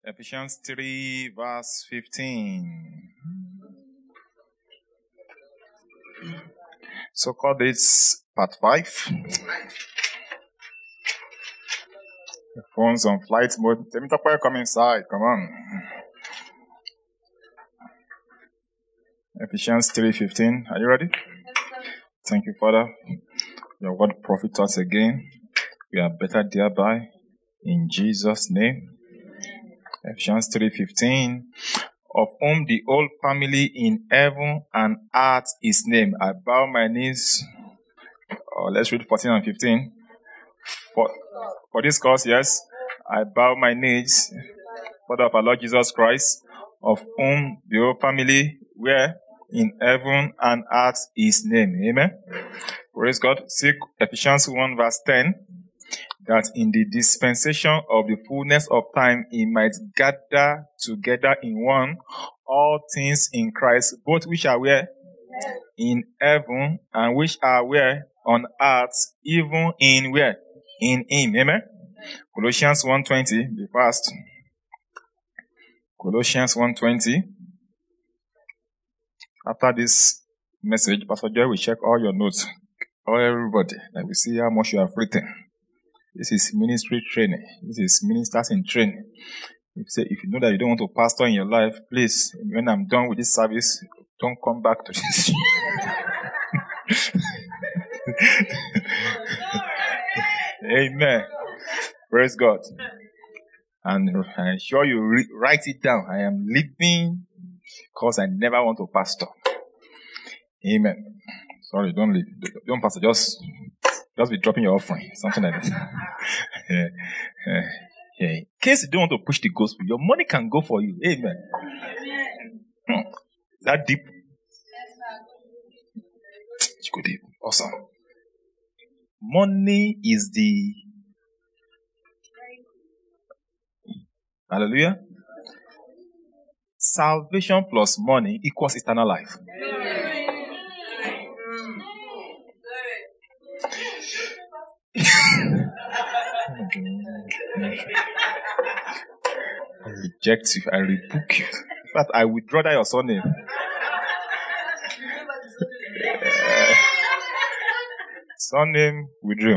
Ephesians 3 verse 15. So call this part 5. The phone's on flight mode. Temitope, come inside. Come on. Ephesians 3:15. Are you ready? Thank you, Father. Your word profits us again. We are better thereby. In Jesus' name. Ephesians 3:15. Of whom the whole family in heaven and earth is named. I bow my knees. Let's read 14 and 15. For this cause, yes, I bow my knees, Father of our Lord Jesus Christ, of whom the whole family where in heaven and earth is named. Amen. Praise God. See Ephesians 1 verse 10. That in the dispensation of the fullness of time he might gather together in one all things in Christ, both which are where? In heaven, and which are where? On earth, even in where? In him. Amen. Colossians 1:20, be fast. Colossians 1:20. After this message, Pastor Joy will check all your notes, all everybody, and we see how much you have written. This is ministry training. This is ministers in training. If you know that you don't want to pastor in your life, please, when I'm done with this service, don't come back to this. Amen. Praise God. And I'm sure you write it down. I am living because I never want to pastor. Amen. Sorry, don't leave. Don't pastor. Just be dropping your offering. Something like that. In case you don't want to push the gospel, your money can go for you. Amen. Is that deep? It's good deep. Awesome. Money is the... Hallelujah. Salvation plus money equals eternal life. I reject you. I rebuke you. In fact, I withdraw that your surname. Surname withdraw.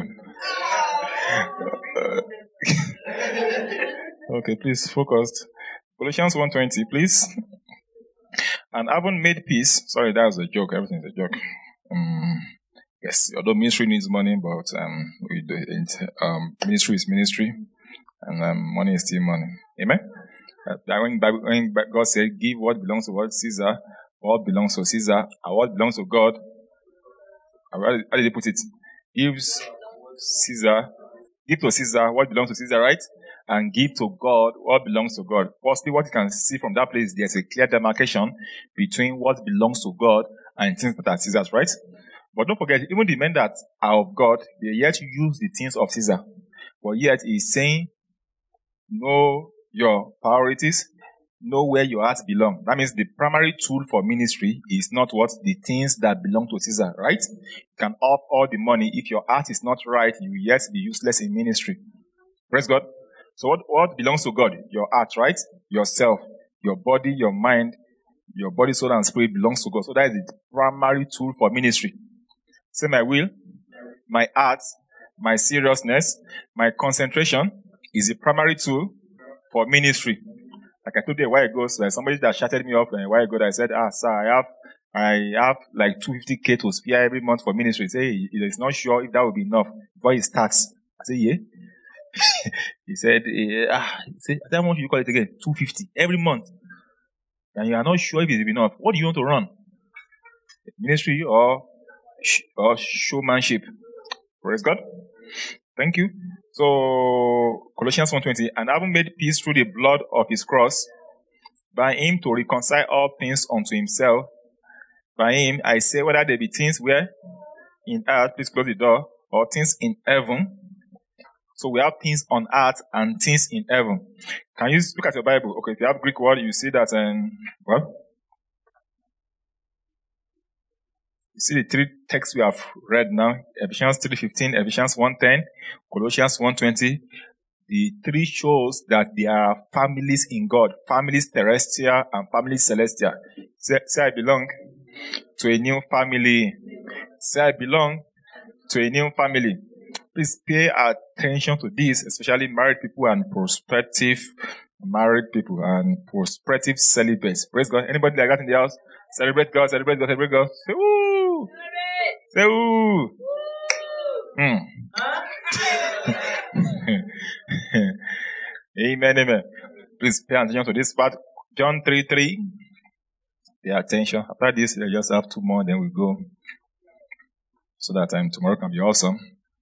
Okay, please focus. Colossians 1:20, please. And having made peace. Sorry, that was a joke. Everything is a joke. Yes, although ministry needs money, but ministry is ministry, and money is still money. Amen. When God said, "Give what belongs to what Caesar, what belongs to Caesar, and what belongs to God," how did he put it? Give to Caesar what belongs to Caesar, right? And give to God what belongs to God. Firstly, what you can see from that place, there's a clear demarcation between what belongs to God and things that are Caesar's, right? But don't forget, even the men that are of God, they yet use the things of Caesar. But yet he's saying, know your priorities, know where your heart belongs. That means the primary tool for ministry is not what? The things that belong to Caesar, right? You can off all the money. If your heart is not right, you will yet be useless in ministry. Praise God. So what belongs to God? Your heart, right? Yourself, your body, your mind, your body, soul, and spirit belongs to God. So that is the primary tool for ministry. Say my will, my heart, my seriousness, my concentration is the primary tool for ministry. Like I told you a while ago, so somebody that chatted me up a while ago, that I said, sir, I have like 250K to spare every month for ministry. He said, hey, he's not sure if that will be enough before he starts. I said, yeah. He said, how much do you call it again? 250 every month. And you are not sure if it will be enough. What do you want to run? Ministry or showmanship? Praise God. Thank you. So, Colossians 1:20, and having made peace through the blood of his cross, by him to reconcile all things unto himself. By him, I say, whether there be things where in earth, please close the door, or things in heaven. So we have things on earth and things in heaven. Can you look at your Bible? Okay, if you have Greek word, you see that, you see the three texts we have read now. Ephesians 3:15, Ephesians 1:10, Colossians 1:20. the three shows that there are families in God, families terrestrial and families celestial. Say I belong to a new family. Say I belong to a new family. Please pay attention to this, especially married people and prospective married people and prospective celibates. Praise God. Anybody like that in the house? Celebrate God, celebrate God, celebrate God. Say woo! Say woo! Amen, amen. Please pay attention to this part. John 3:3. Pay attention. After this, we just have 2 more, then we go. So that tomorrow can be awesome.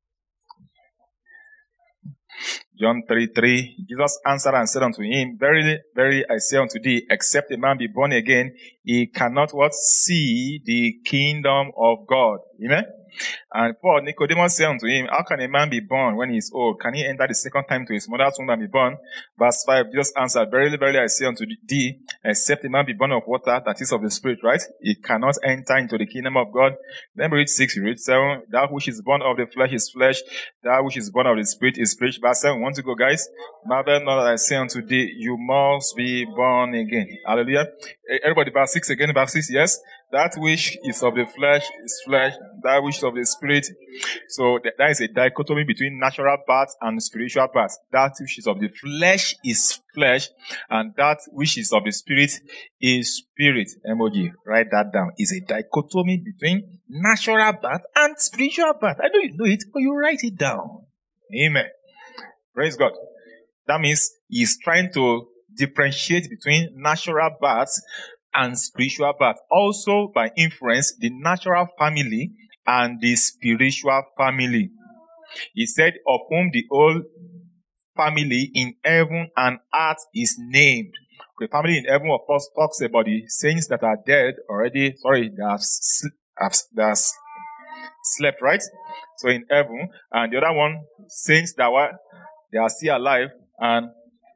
John 3:3. Jesus answered and said unto him, Verily, verily, I say unto thee, except a man be born again, he cannot what? See the kingdom of God. Amen? And Paul, Nicodemus said unto him, How can a man be born when he is old? Can he enter the second time to his mother's womb and be born? Verse 5, Jesus answered, Verily, verily, I say unto thee, except a man be born of water, that is of the Spirit, right? He cannot enter into the kingdom of God. Then we read 6, we read 7, that which is born of the flesh is flesh, that which is born of the Spirit is spirit. Verse 7, want to go, guys? Marvel not that I say unto thee, you must be born again. Hallelujah. Everybody, verse 6 again, verse 6, yes? That which is of the flesh is flesh, that which is of the Spirit. So that is a dichotomy between natural birth and spiritual birth. That which is of the flesh is flesh, and that which is of the Spirit is spirit. Emoji, write that down. Is a dichotomy between natural birth and spiritual birth. I know you know it, but you write it down. Amen. Praise God. That means he's trying to differentiate between natural birth and spiritual birth. Also, by inference, the natural family and the spiritual family. He said, of whom the whole family in heaven and earth is named. The family in heaven, of course, talks about the saints that are dead already. Sorry, they have slept, right? So in heaven. And the other one, saints that they are still alive and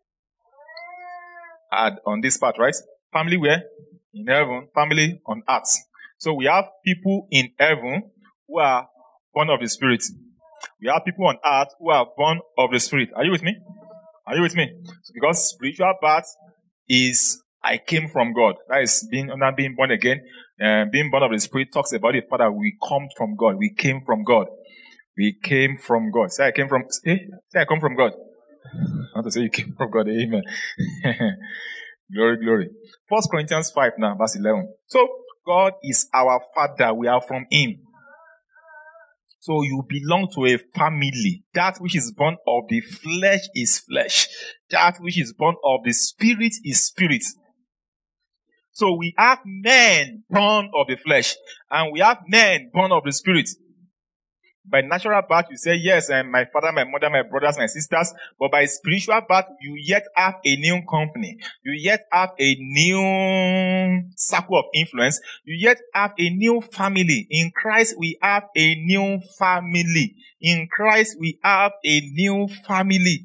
on this part, right? Family where? In heaven. Family on earth. So we have people in heaven who are born of the Spirit. We have people on earth who are born of the Spirit. Are you with me? Are you with me? So because spiritual birth is I came from God. That is being born again. Being born of the Spirit talks about the fact that we come from God. We came from God. We came from God. Say I came from. Say I come from God. I want to say you came from God. Amen. Glory, glory. 1 Corinthians 5 now, verse 11. So God is our Father. We are from Him. So you belong to a family. That which is born of the flesh is flesh. That which is born of the Spirit is spirit. So we have men born of the flesh, and we have men born of the Spirit. By natural birth, you say, yes, and my father, my mother, my brothers, my sisters. But by spiritual birth, you yet have a new company. You yet have a new circle of influence. You yet have a new family. In Christ, we have a new family. In Christ, we have a new family.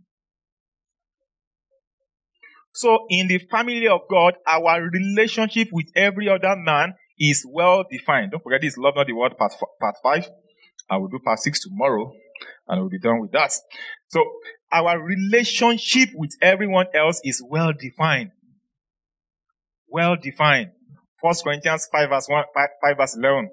So in the family of God, our relationship with every other man is well defined. Don't forget this, love not the world, part 5. I will do part 6 tomorrow, and we'll be done with that. So, our relationship with everyone else is well defined. Well defined. 1 Corinthians 5 verse 11.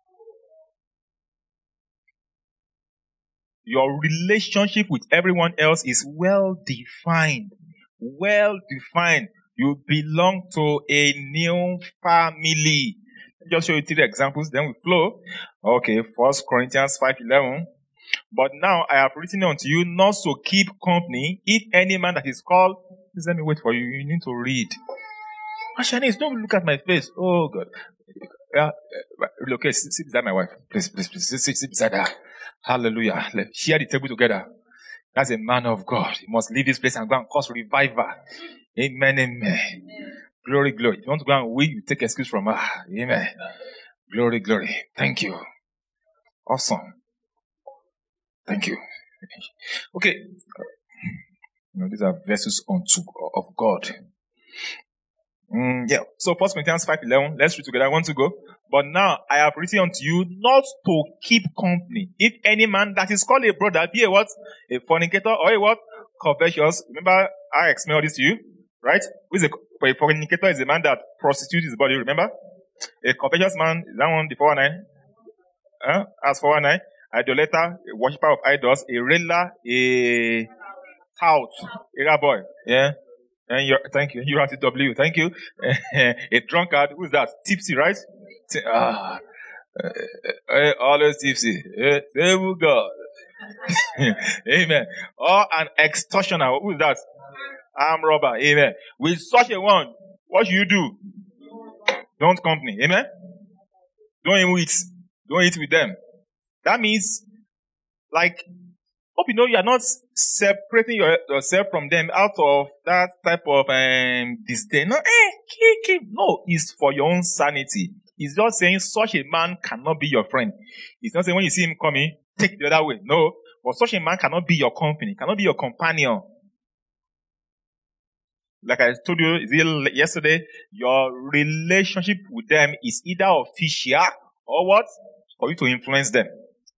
Your relationship with everyone else is well defined. Well defined. You belong to a new family. Just show you 3 examples, then we flow. Okay, 1 Corinthians 5:11. But now I have written unto you not to keep company, if any man that is called. Please let me wait for you. You need to read. Ashanice, don't look at my face. Oh God. Okay, sit beside my wife. Please. Sit beside her. Hallelujah. Let's share the table together. That's a man of God. He must leave this place and go and cause revival. Amen, amen. Glory, glory. If you want to go and win, you take excuse from her. Amen. Glory, glory. Thank you. Awesome. Thank you. Okay. These are vessels of God. Yeah. So 1 Corinthians 5:11. Let's read together. I want to go. But now I have written unto you not to keep company. If any man that is called a brother be a what? A fornicator or a what? covetous. Remember, I explained all this to you, right? A fornicator is a man that prostitutes his body, remember? A covetous man, is that one the 419? As 419, idolater, a worshipper of idols, a railer, a tout, a boy, yeah? And thank you, you're at the W, thank you. A drunkard, who's that? Tipsy, right? Always tipsy. Devil God. Amen. Or an extortioner, who's that? Armed robber, amen. With such a one, what should you do? Don't company, amen? Don't eat with them. That means, like, hope you know you are not separating yourself from them out of that type of disdain. No, no, it's for your own sanity. It's just saying such a man cannot be your friend. It's not saying when you see him coming, take the other way. No, but such a man cannot be your company, cannot be your companion. Like I told you yesterday, your relationship with them is either official or what? For you to influence them.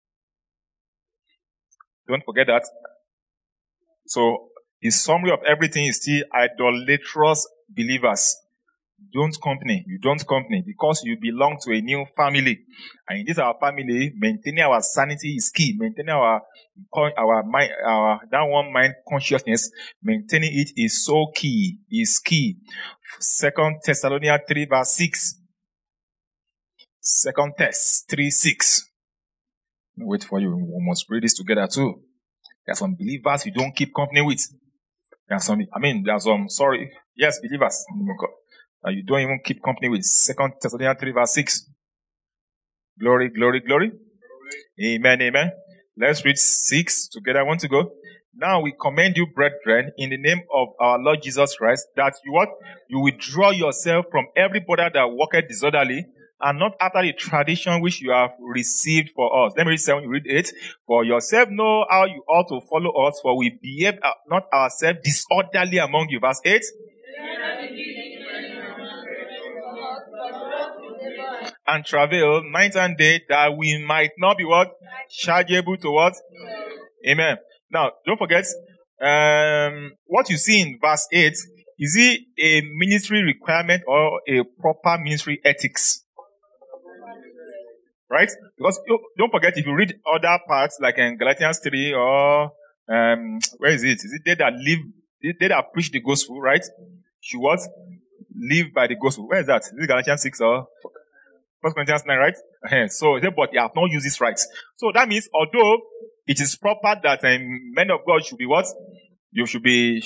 Don't forget that. So, the summary of everything is still idolatrous believers. You don't company because you belong to a new family. And in this our family, maintaining our sanity is key. Maintaining our mind, our that mind consciousness, maintaining it is so key, is key. 2 Thessalonians 3 verse 6. 2 Thess 3:6. Wait for you. We must read this together too. There are some believers you don't keep company with. Yes, believers. You don't even keep company with. 2 Thessalonians 3 verse 6. Glory. Amen, amen. Let's read 6 together. I want to go. Now we commend you, brethren, in the name of our Lord Jesus Christ, that you withdraw yourself from every brother that walketh disorderly, and not after the tradition which you have received for us. Let me read 7, you read 8. For yourself know how you ought to follow us, for we behave not ourselves disorderly among you. Verse 8. And travail night and day, that we might not be what? Chargeable to what? Amen. Now, don't forget, what you see in verse 8, is it a ministry requirement or a proper ministry ethics? Right? Because don't forget, if you read other parts, like in Galatians 3 or, where is it? Is it they that preach the gospel, right? Should what? Live by the gospel. Where is that? Is it Galatians 6 or 1 Corinthians 9, right? So, but you have not used this right. So that means, although it is proper that men of God should be what? You should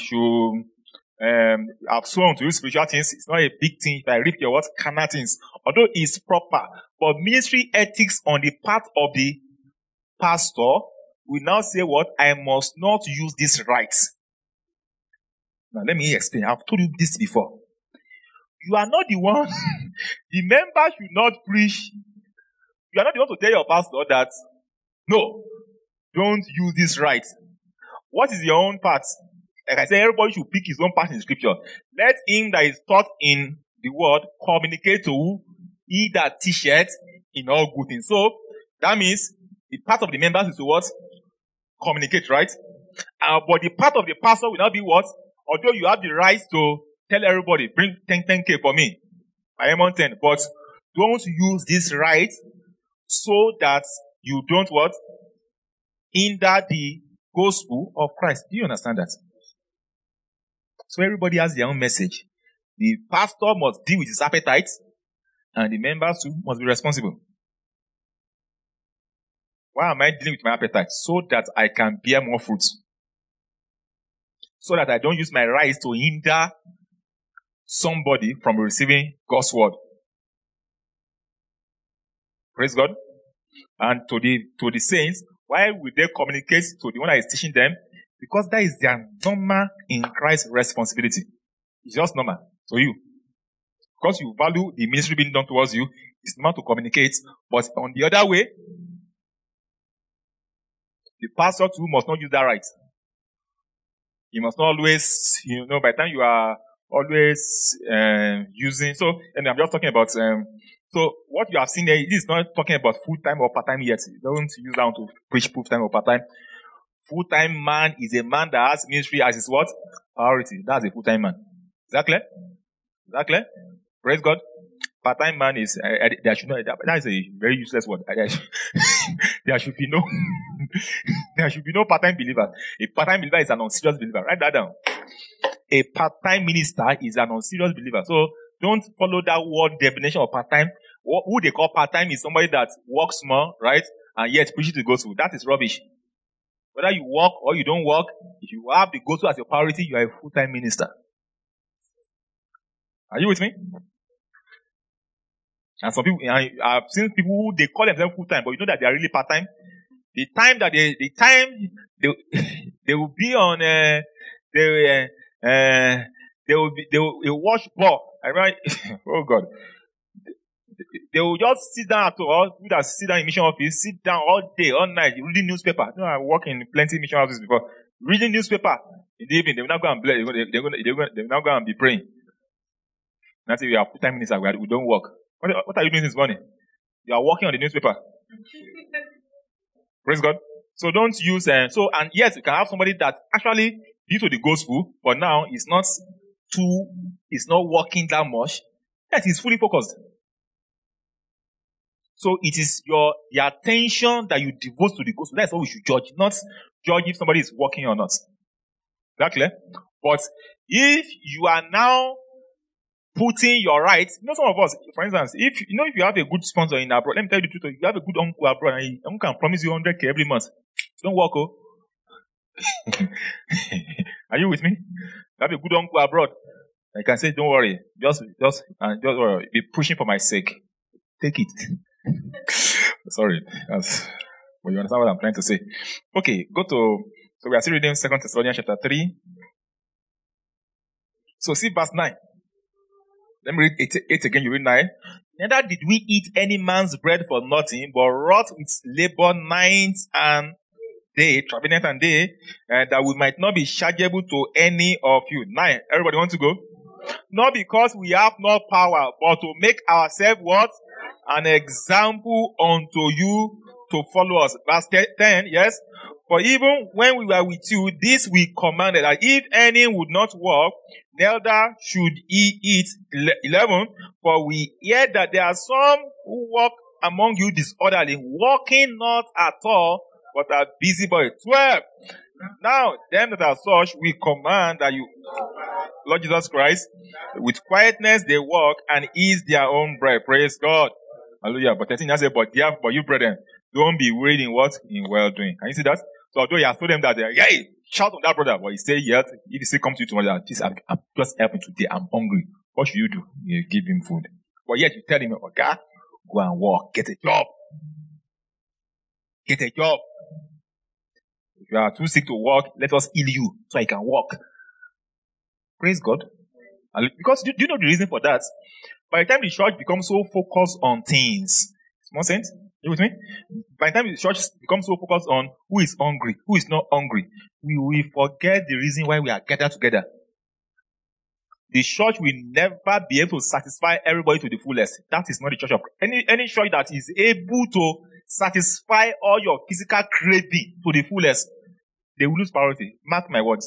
have sworn to use spiritual things. It's not a big thing if I reap your what? Carnal things. Although it's proper. But ministry ethics on the part of the pastor will now say what? I must not use this right. Now let me explain. I've told you this before. You are not the one. The member should not preach. You are not the one to tell your pastor that, no, don't use this right. What is your own part? Like I said, everybody should pick his own part in scripture. Let him that is taught in the word communicate to who? He that teacheth in all good things. So, that means the part of the members is to what? Communicate, right? But the part of the pastor will not be what? Although you have the right to tell everybody, bring 10K for me. I am on 10. But don't use this right so that you don't what? Hinder the gospel of Christ. Do you understand that? So everybody has their own message. The pastor must deal with his appetite, and the members too must be responsible. Why am I dealing with my appetite? So that I can bear more fruit. So that I don't use my rights to hinder somebody from receiving God's word. Praise God. And to the saints, why will they communicate to the one that is teaching them? Because that is their normal in Christ responsibility. It's just normal to you. Because you value the ministry being done towards you, it's normal to communicate. But on the other way, the pastor too must not use that right. He must not always, by the time you are always using. So, and I'm just talking about, so what you have seen there, this is not talking about full-time or part-time yet. You don't use that to preach full-time or part-time. Full-time man is a man that has ministry as his what? Priority. That's a full-time man. Is that clear? Is that clear? Praise God. Part-time man is, there should not, that is a very useless word. There should be no, there should be no part-time believer. A part-time believer is an unserious believer. Write that down. A part-time minister is an unserious believer. So don't follow that word definition of part-time. Who they call part-time is somebody that works more, right? And yet preaches the gospel. That is rubbish. Whether you work or you don't work, if you have the gospel as your priority, you are a full-time minister. Are you with me? And some people, I've seen people who they call themselves full-time, but you know that they are really part-time. The time they will be on, they will watch ball. Right? Oh God. They will just sit down at all. People that sit down in mission office, sit down all day, all night, reading newspaper. You know, I work in plenty of mission offices before. Reading newspaper in the evening, they will not go and bless. They will not go and be praying. That's if we are full-time ministers, we don't work. What are you doing this morning? You are working on the newspaper. Praise God. So don't use, and yes, you can have somebody that actually, due to the gospel, but now it's not working that much. Yes, he's fully focused. So it is the attention that you devote to the gospel. That's what we should judge, not judge if somebody is working or not. Is that clear? But if you are now putting your rights, some of us, for instance, if you have a good sponsor in abroad, let me tell you the truth, if you have a good uncle abroad, and uncle can promise you 100K every month, don't work, oh. Are you with me? You have a good uncle abroad, and you can say, don't worry, just worry, be pushing for my sake. Take it. Sorry, but you understand what I'm trying to say. Okay, so we are still reading 2 Thessalonians chapter 3. So see verse 9. Let me read 8 again. You read 9. Neither did we eat any man's bread for nothing, but wrought with labor night and day, travelling and day, that we might not be chargeable to any of you. 9. Everybody want to go? Not because we have no power, but to make ourselves what? An example unto you to follow us. Verse 10, yes. For even when we were with you, this we commanded, that if any would not work, neither should he eat. 11, for we hear that there are some who walk among you disorderly, walking not at all, but are busybodies. 12, now them that are such, we command that you, Lord Jesus Christ, with quietness they walk and eat their own bread. Praise God. Hallelujah. But 13, I say, but you brethren, don't be wearied in what? In well doing. Can you see that? So although he has told them that, shout on that brother, but he say, yes, if he still comes to you tomorrow, I'm just helping today, I'm hungry. What should you do? You give him food. But yet you tell him, okay, go and work, get a job. Get a job. If you are too sick to work, let us heal you so I can walk. Praise God. Because do you know the reason for that? By the time the church becomes so focused on things, small sense, you with me? By the time the church becomes so focused on who is hungry, who is not hungry, we will forget the reason why we are gathered together. The church will never be able to satisfy everybody to the fullest. That is not the church of Christ. Any church that is able to satisfy all your physical craving to the fullest, they will lose priority. Mark my words.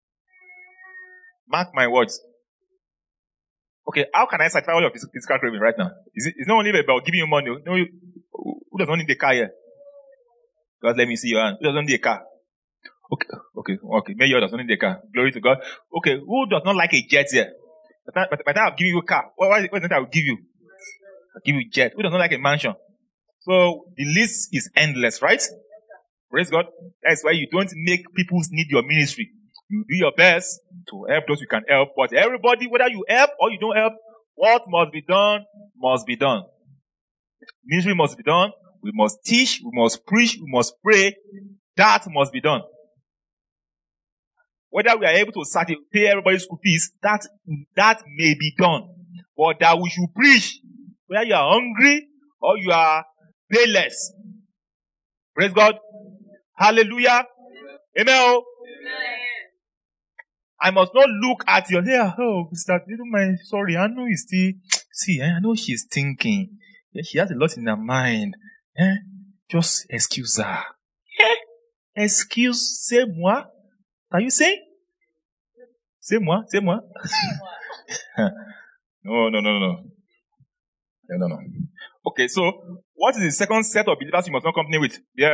Mark my words. Okay, how can I satisfy all your physical craving right now? It's not only about giving you money. No, who does not need a car here? God, let me see your hand. Who does not need a car? Okay. Maybe you does not need a car. Glory to God. Okay, who does not like a jet here? By the time I'll give you a car, what is it I will give you? I'll give you a jet. Who does not like a mansion? So the list is endless, right? Praise God. That's why you don't make people need your ministry. You do your best to help those you can help. But everybody, whether you help or you don't help, what must be done must be done. Ministry must be done. We must teach. We must preach. We must pray. That must be done. Whether we are able to pay everybody's school fees, that may be done. But that we should preach, whether you are hungry or you are payless. Praise God. Hallelujah. Amen. I must not look at your hair. Oh, Mr. Sorry, I know he's still. See, I know she's thinking. She has a lot in her mind. Just excuse her. Excusez-moi. Are you saying? C'est moi. No. Okay, so what is the second set of believers you must not company with? Yeah.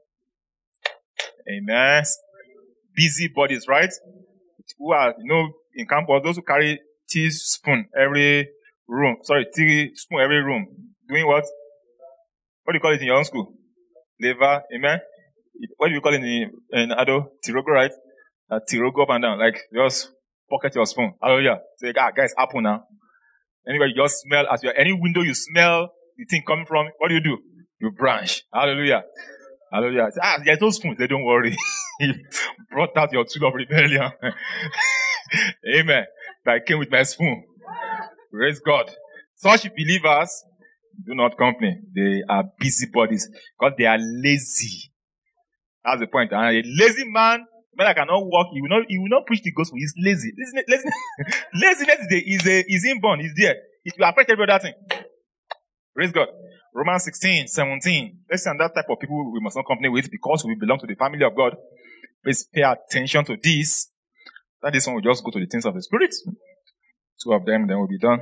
Amen. Busy bodies, right? Who are, in campus, those who carry teaspoon every room. Sorry, teaspoon every room. Doing what? What do you call it in your own school? Lever. Amen. What do you call it in Ado? Tirogo, right? Tirogo up and down. Like, just pocket your spoon. Hallelujah. Say, guys, apple now. Anyway, you just smell, any window you smell the thing coming from, what do? You branch. Hallelujah. There's no spoon. They don't worry. You brought out your tool of rebellion. Amen. But I came with my spoon. Praise God. Such believers do not company. They are busybodies because they are lazy. That's the point. And a lazy man that cannot walk, he will not preach the gospel. He's lazy. Laziness is inborn. It's there. It will affect every other thing. Praise God. Romans 16:17. Let's say that type of people we must not company with because we belong to the family of God. Please pay attention to this. That this one will just go to the things of the Spirit. 2 of them, then we'll be done.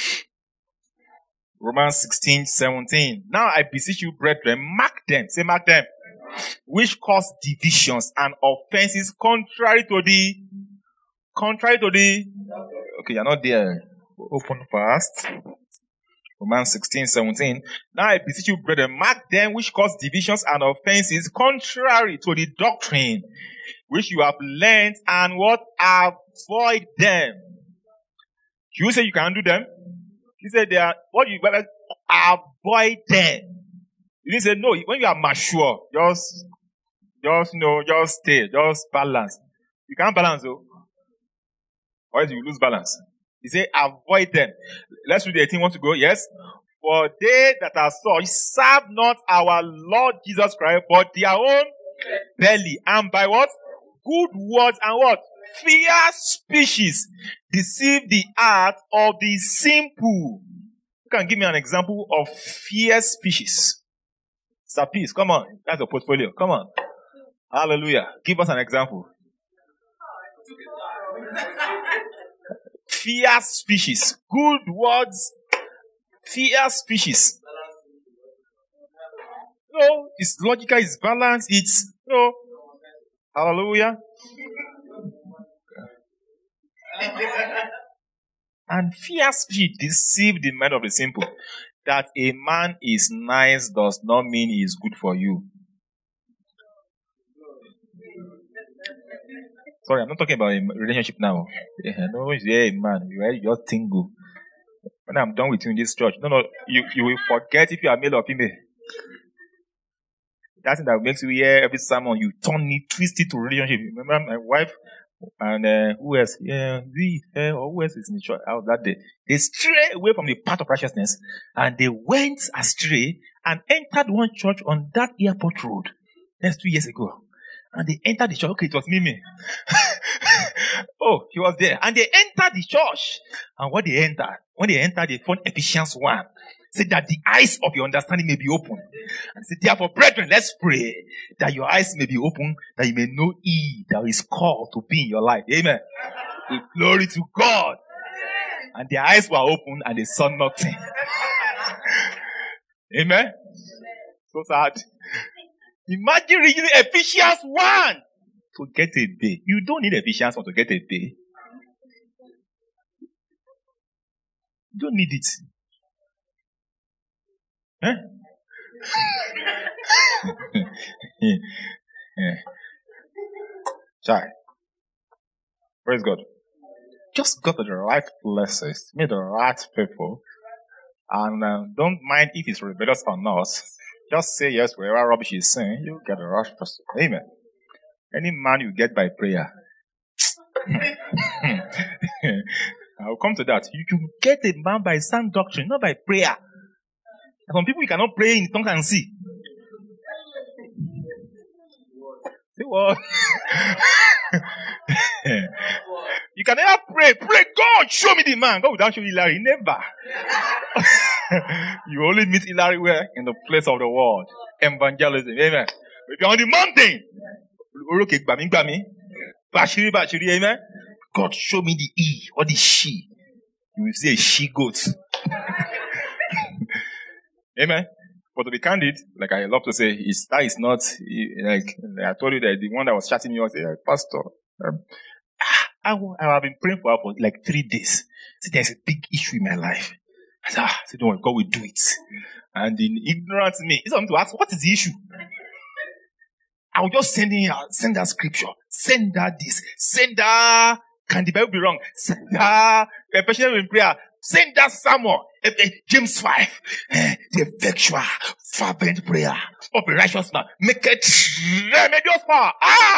Romans 16:17. Now I beseech you, brethren, mark them. Say mark them. Which cause divisions and offenses contrary to the. Okay, you're not there. Open fast. Romans 16:17. Now I beseech you, brethren, mark them which cause divisions and offenses contrary to the doctrine which you have learned, and what? Avoid them. You say you can do them? You say they are, what you avoid them. You didn't say no. When you are mature, just stay, just balance. You can't balance though. Or else you lose balance. He say avoid them. Let's read the 18. Want to go? Yes. For they that are such serve not our Lord Jesus Christ, but their own belly. And by what? Good words and what? Fierce speeches deceive the heart of the simple. You can give me an example of fierce speeches. Sir Peace, come on. That's a portfolio. Come on. Hallelujah. Give us an example. Fierce speeches. Good words. Fierce speeches. No, it's logical, it's balanced, it's, hallelujah. And fierce speech deceive the mind of the simple. That a man is nice does not mean he is good for you. Sorry, I'm not talking about a relationship now. No, yeah, man, you just tingle. When I'm done with you in this church, you will forget if you are male or female. That's that makes you hear every sermon, you turn it, twist it to relationship. Remember my wife and who else? Yeah, or who else is in the church out that day? They stray away from the path of righteousness and they went astray and entered one church on that airport road. That's 2 years ago. And they entered the church. Okay, it was Mimi. Oh, he was there. And they entered the church. And when they entered, they found Ephesians 1. Said that the eyes of your understanding may be open. And said, therefore, brethren, let's pray that your eyes may be open, that you may know He that is called to be in your life. Amen. Glory to God. And their eyes were open and they saw nothing. Amen. So sad. Imagine reading Ephesians 1 to get a bay. You don't need Ephesians 1 to get a bay. You don't need it. Huh? Yeah. Child. Praise God. Just go to the right places, meet the right people, and don't mind if it's rebellious or not. Just say yes wherever rubbish is saying, you get the right person. Amen. Any man you get by prayer. I'll come to that. You can get a man by sound doctrine, not by prayer. Some people you cannot pray in tongues and see. Say what? You can never pray. Pray, God, show me the man. God will not show you Hilary. Never. You only meet Hilary where? In the place of the word. Evangelism. Amen. If you're on the mountain, Okay, gbami. Bashiri, amen. God, show me the he or the she. You will see a she goat. Amen. But to be candid, like I love to say, that is not, like I told you that the one that was chatting me was, Pastor, I have been praying for her for like 3 days. See, there's a big issue in my life. I said, don't worry, God will do it. And in ignorance me, it's something to ask, what is the issue? I will just send her scripture, send her this, send her, can the Bible be wrong? Send her, especially in prayer, send her Samuel, James 5, the effectual, fervent prayer of a righteous man, make it tremendous power.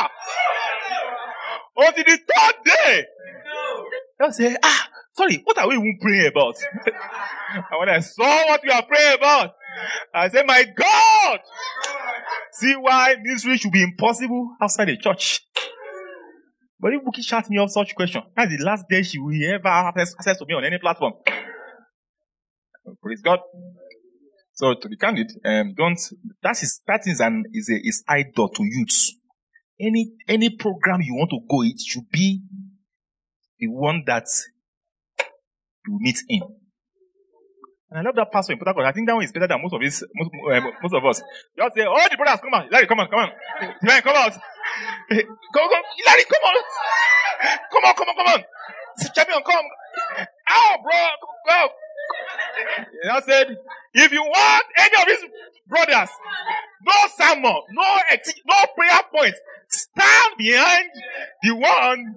Until the 3rd day. They'll say, sorry, what are we even praying about? And when I saw what we are praying about, I said, my God! See why ministry should be impossible outside the church. But if Buki shouts me off such question, that's the last day she will ever have access to me on any platform. Praise God. So to be candid, that is idol to youths. Any program you want to go, it should be the one that you meet in. And I love that pastor in Port Harcourt. I think that one is better than most of us. Just say, oh, the brothers, come on. Larry, come on. Larry, come out. Larry, come on. Come on. Champion, come. Oh, bro, go. And I said, if you want any of these brothers, no sermon, no prayer points, stand behind the one.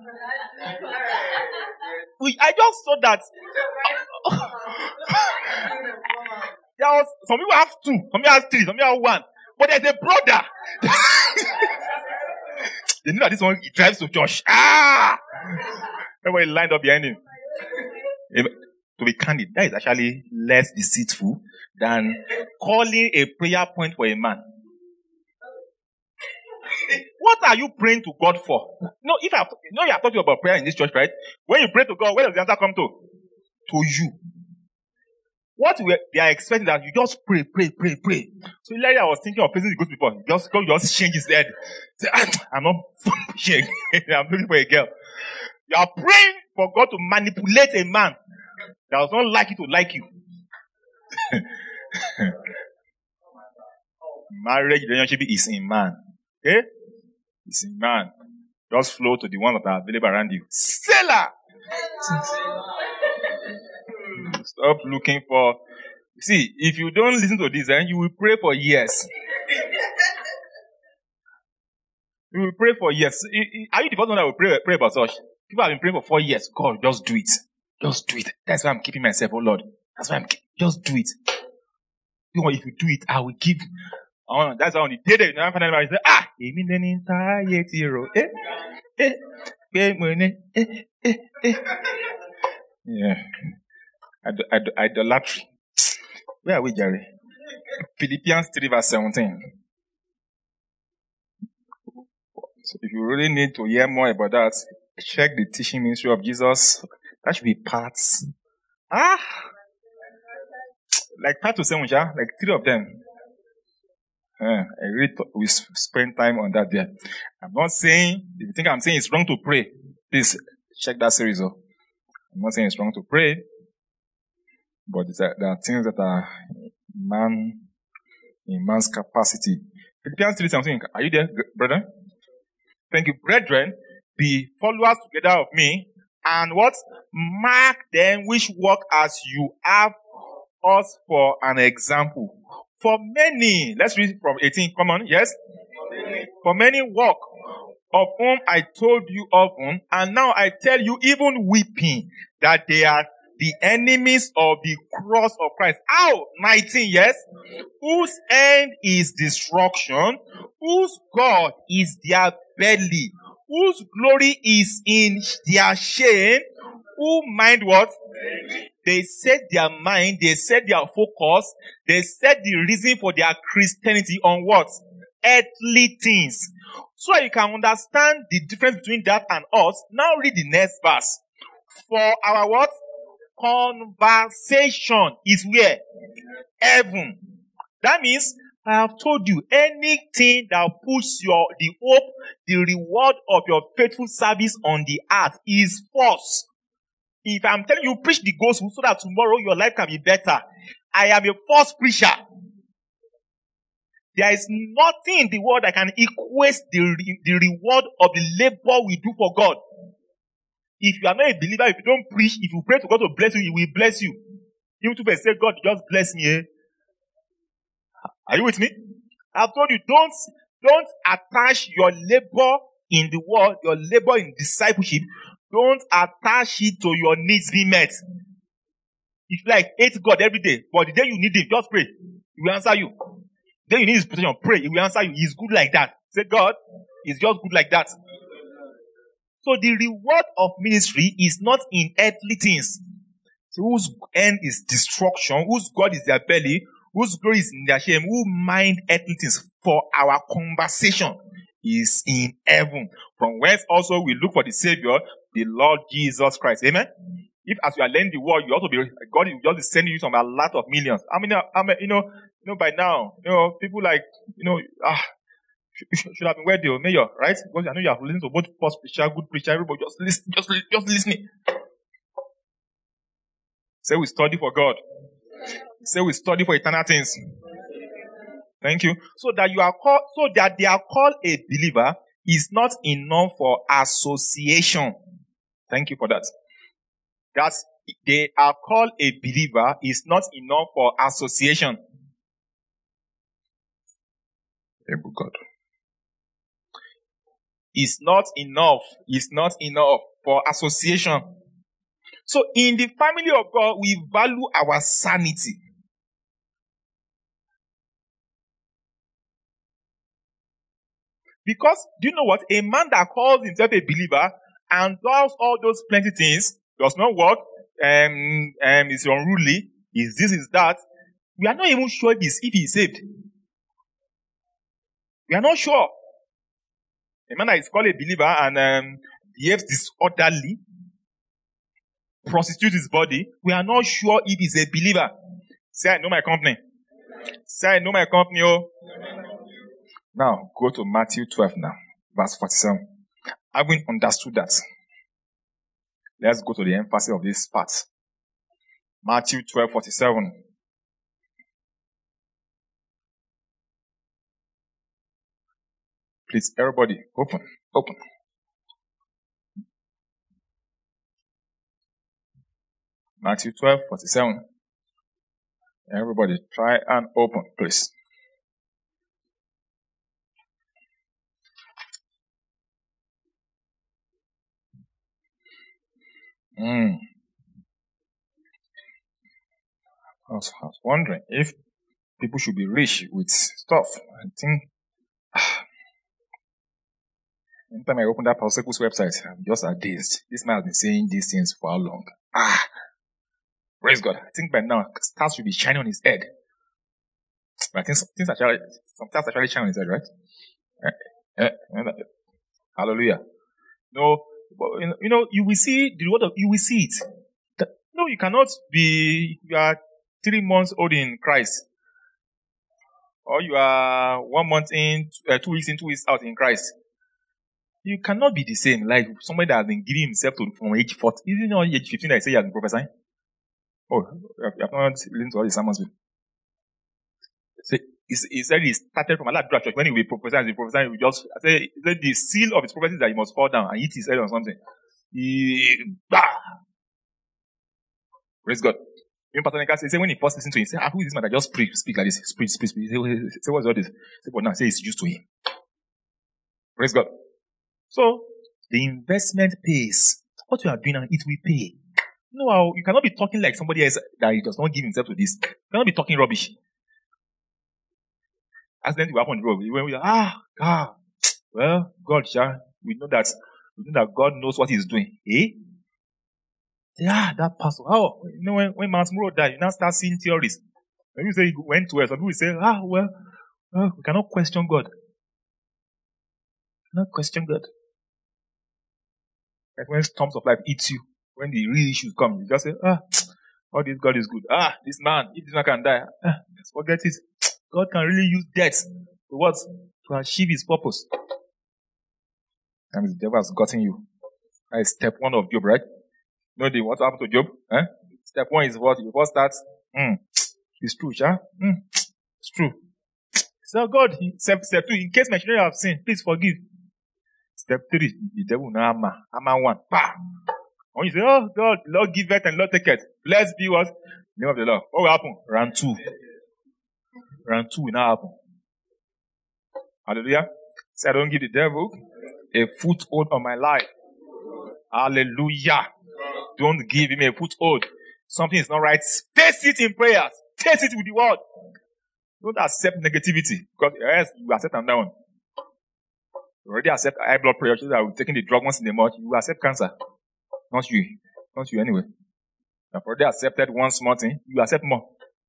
I just saw that. Some people have 2, some people have 3, some people have 1. But there's a brother. They know that this one he drives to church. Everybody lined up behind him. To be candid, that is actually less deceitful than calling a prayer point for a man. What are you praying to God for? No, you are talking about prayer in this church, right? When you pray to God, where does the answer come to? To you. What they are expecting that you just pray. So Larry, I was thinking of praising the good people. God just change his head. Say, I'm not praying. I'm looking for a girl. You are praying for God to manipulate a man that does not like you to like you. Marriage relationship is in man. Okay? It's in man. Just flow to the ones that are available around you. Selah! Stop looking for. See, if you don't listen to this, then you will pray for years. You will pray for years. Are you the first one that will pray about such? People have been praying for 4 years. God, just do it. Just do it. That's why I'm keeping myself, oh Lord. That's why just do it. If you do it, I will give. That's why on the day that you never find anybody say, yeah. Idolatry. Where are we, Jerry? Philippians 3 verse 17. So if you really need to hear more about that, check the teaching ministry of Jesus. That should be parts. Like 5 to 7, like 3 of them. I really thought we spend time on that there. I'm not saying, if you think I'm saying it's wrong to pray, please check that series. I'm not saying it's wrong to pray, but there are things that are in man's capacity. Philippians 3 something. Are you there, brother? Thank you. Brethren, be followers together of me, and what? Mark them which walk as you have us for an example. For many, let's read from 18. Come on, yes? For many walk, of whom I told you often, and now I tell you even weeping, that they are the enemies of the cross of Christ. 19, yes? Whose end is destruction, whose God is their belly, whose glory is in their shame, who mind what? They set their mind, they set their focus, they set the reason for their Christianity on what? Earthly things. So you can understand the difference between that and us. Now read the next verse. For our what? Conversation is where? Heaven. That means I have told you, anything that puts the hope, the reward of your faithful service on the earth is false. If I'm telling you, preach the gospel so that tomorrow your life can be better, I am a false preacher. There is nothing in the world that can equate the reward of the labor we do for God. If you are not a believer, if you don't preach, if you pray to God to bless you, He will bless you. Even to say, God, just bless me. Eh? Are you with me? I've told you, don't attach your labor in the world, your labor in discipleship, don't attach it to your needs being met. If you like, hate God every day, but the day you need Him, just pray. He will answer you. The day you need His protection, pray. He will answer you. He's good like that. Say, God, He's just good like that. So the reward of ministry is not in earthly things. So whose end is destruction, whose God is their belly, whose glory is in their shame, who mind earthly things. For our conversation is in heaven, from whence also we look for the Savior, the Lord Jesus Christ. Amen? If as you are learning the word, you ought to be, God will just send you some a lot of millions. I mean, by now, people like, should have been where they were mayor, right? Because I know you have listened to both false preacher, good preacher, everybody just listening. Say we study for God. Say we study for eternal things. Thank you. So that they are called a believer is not enough for association. Thank you for that. That they are called a believer is not enough for association. God. It's not enough for association. So in the family of God, we value our sanity. Because, do you know what? A man that calls himself a believer and does all those plenty things, does not work, is unruly, is this, is that, we are not even sure if he is saved. We are not sure. A man that is called a believer and behaves disorderly, prostitutes his body, we are not sure if he's a believer. Say, I know my company. Say, I know my company. Oh. Now, go to Matthew 12 now, verse 47. Having understood that, let's go to the emphasis of this part. Matthew 12:47. Please, everybody, open. Matthew 12:47. Everybody, try and open, please. I was wondering if people should be rich with stuff. I think anytime I open that Paul's website, I'm just amazed. This man has been saying these things for how long? Praise God. I think by now, stars should be shining on his head. But I think some stars actually shine on his head, right? Hallelujah. No, but, you will see the word of, you will see it. No, you cannot be, you are 3 months old in Christ. Or you are 1 month in, 2 weeks in, 2 weeks out in Christ. You cannot be the same. Like somebody that has been giving himself to from age 40. Is it not age 15 that I say he has been prophesying? Oh, you have not listened to all the sermons. So he said he started from Allah Church. When he will prophesy, he just say the seal of his prophecy is that he must fall down and hit his head on something. Praise God. Even Pastor Nika say when he first listened to him, he said, who is this man that just speak like this? Speak. Say, what's all this? Say, but now say it's used to him. Praise God. So, the investment pays. What you are doing now, it will pay. No, you cannot be talking like somebody else that he does not give himself to this. You cannot be talking rubbish. Accident will happen on the road. When we are, well, God, we know that God knows what He's doing. That pastor. When Mansmuro died, you now start seeing theories. When you say he went to us, some people say, we cannot question God. Cannot question God. Like when storms of life eat you, when the real issues come, you just say, this God is good. This man, if this man can die, forget it. God can really use death to what? To achieve his purpose. And the devil has gotten you. That is step one of Job, right? You know what happened to Job? Step one is what? You first start, it's true, it's true. So God, step two, in case my children have sinned, please forgive. Step three, the devil now Amma one. Bah! When you say, oh God, Lord giveth and Lord taketh. Blessed be what? Name of the Lord. What will happen? Round two. Round two will now happen. Hallelujah. Say, I don't give the devil a foothold on my life. Hallelujah. Don't give him a foothold. Something is not right. Face it in prayers. Face it with the word. Don't accept negativity. Because else you accept another one. You already accept high blood pressure. That we're taking the drug once in a month. You accept cancer. Not you. Not you anyway. I've already accepted one small thing. You accept more.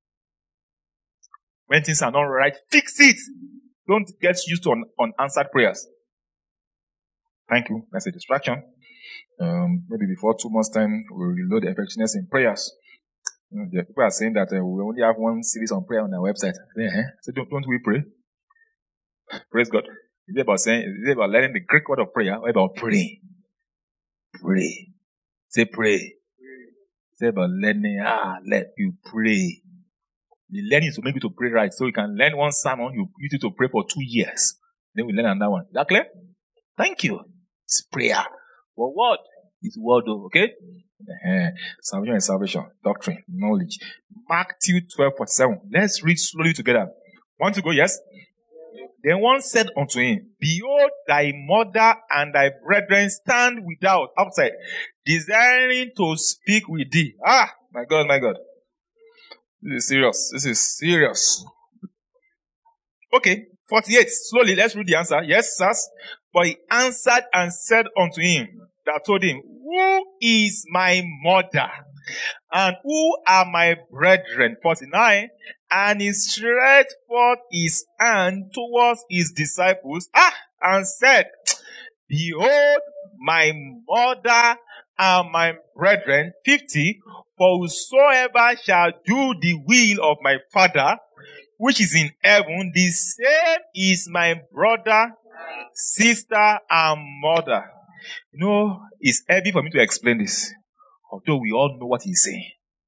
When things are not right, fix it. Don't get used to unanswered prayers. Thank you. That's a distraction. Maybe before 2 months' time, we'll reload the effectiveness in prayers. The people are saying that we only have one series on prayer on our website. So don't we pray? Praise God. Is it about learning the Greek word of prayer or about praying? Pray. Say pray. Say about learning. Let you pray. The learning is to make you to pray right. So you can learn one sermon, you use it to pray for 2 years. Then we learn another one. Is that clear? Thank you. It's prayer. But what? It's word, okay? Salvation and salvation. Doctrine. Knowledge. Matthew 12:47. Let's read slowly together. Want to go? Yes? Then one said unto him, behold, thy mother and thy brethren stand without, outside, desiring to speak with thee. My God, my God. This is serious. Okay, 48. Slowly, let's read the answer. Yes, sirs. But he answered and said unto him, that told him, who is my mother? And who are my brethren? 49. And he stretched forth his hand towards his disciples, and said, behold, my mother and my brethren. 50. For whosoever shall do the will of my Father, which is in heaven, the same is my brother, sister, and mother. You know, it's heavy for me to explain this, although we all know what he's saying.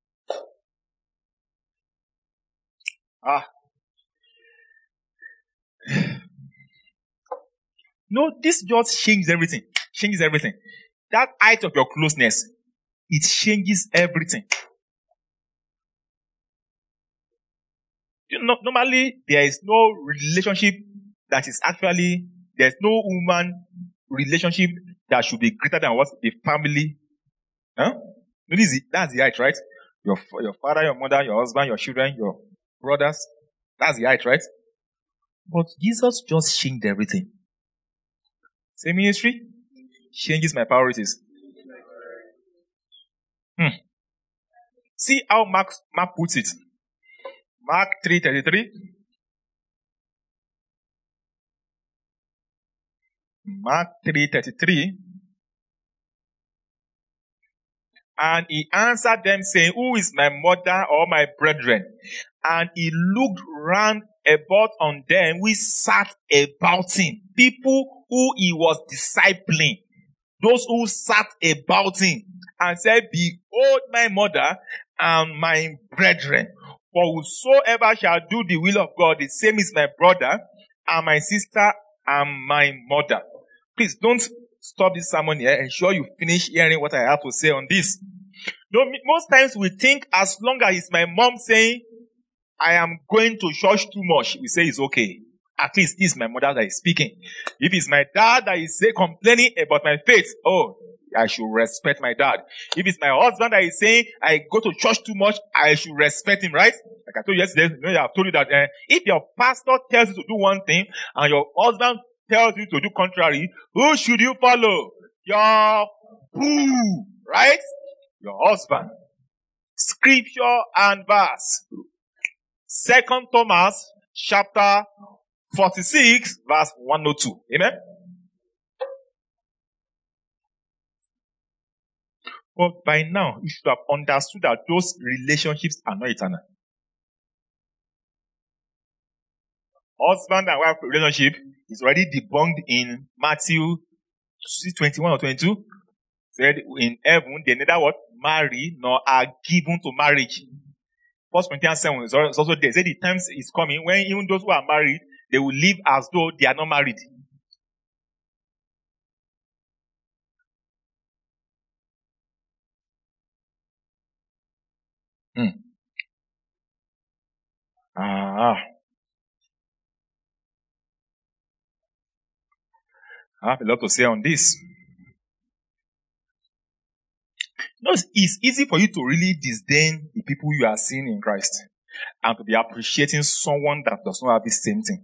No, this just changes everything. Changes everything. That height of your closeness, it changes everything. You know, normally, there is no relationship that is actually, there's no human relationship that should be greater than what the family. That's the height, right? Your father, your mother, your husband, your children, your brothers. That's the height, right? But Jesus just changed everything. Same ministry changes my priorities. See how Mark puts it. Mark 3:33. Mark 3:33. And he answered them, saying, who is my mother or my brethren? And he looked round about on them which sat about him. People who he was discipling. Those who sat about him. And said, behold my mother and my brethren. For whosoever shall do the will of God, the same is my brother and my sister and my mother. Please don't stop this sermon here. Ensure you finish hearing what I have to say on this. No, most times we think as long as it's my mom saying, I am going to church too much, we say it's okay. At least this is my mother that is speaking. If it's my dad that is complaining about my faith, I should respect my dad. If it's my husband that is saying, I go to church too much, I should respect him, right? Like I told you yesterday, I've told you that if your pastor tells you to do one thing, and your husband tells you to do contrary, who should you follow? Your boo, right? Your husband. Scripture and verse. 2 Thomas chapter 46 verse 102. Amen? But by now, you should have understood that those relationships are not eternal. husband and wife relationship is already debunked in Matthew 21 or 22. Said in heaven, they neither what? Marry nor are given to marriage. 1 Corinthians 7 is also there. Say the times is coming when even those who are married, they will live as though they are not married. I have a lot to say on this. It's easy for you to really disdain the people you are seeing in Christ and to be appreciating someone that does not have the same thing.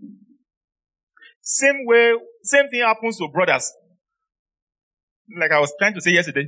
Same thing happens to brothers. Like I was trying to say yesterday.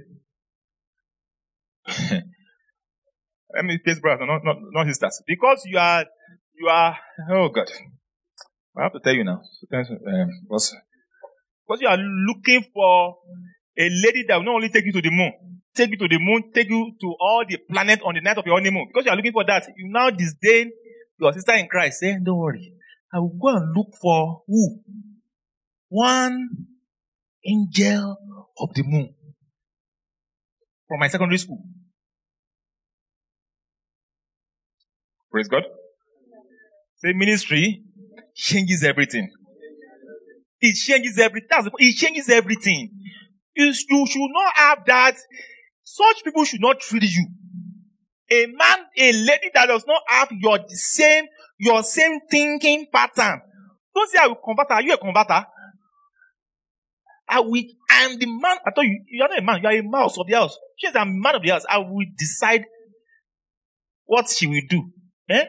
Let me face brothers, not sisters. Because you are, oh God. I have to tell you now. Because you are looking for a lady that will not only take you to the moon, take you to all the planets on the night of your honeymoon. Because you are looking for that, you now disdain your sister in Christ. Say, don't worry. I will go and look for who? One angel of the moon from my secondary school. Praise God. Say ministry changes everything. It changes everything. It changes everything. You should not have that. Such people should not treat you. A lady that does not have your same thinking pattern. Don't say I will convert her. Are you a converter? I am the man. I told you, you are not a man. You are a mouse of the house. She is a man of the house. I will decide what she will do. Eh?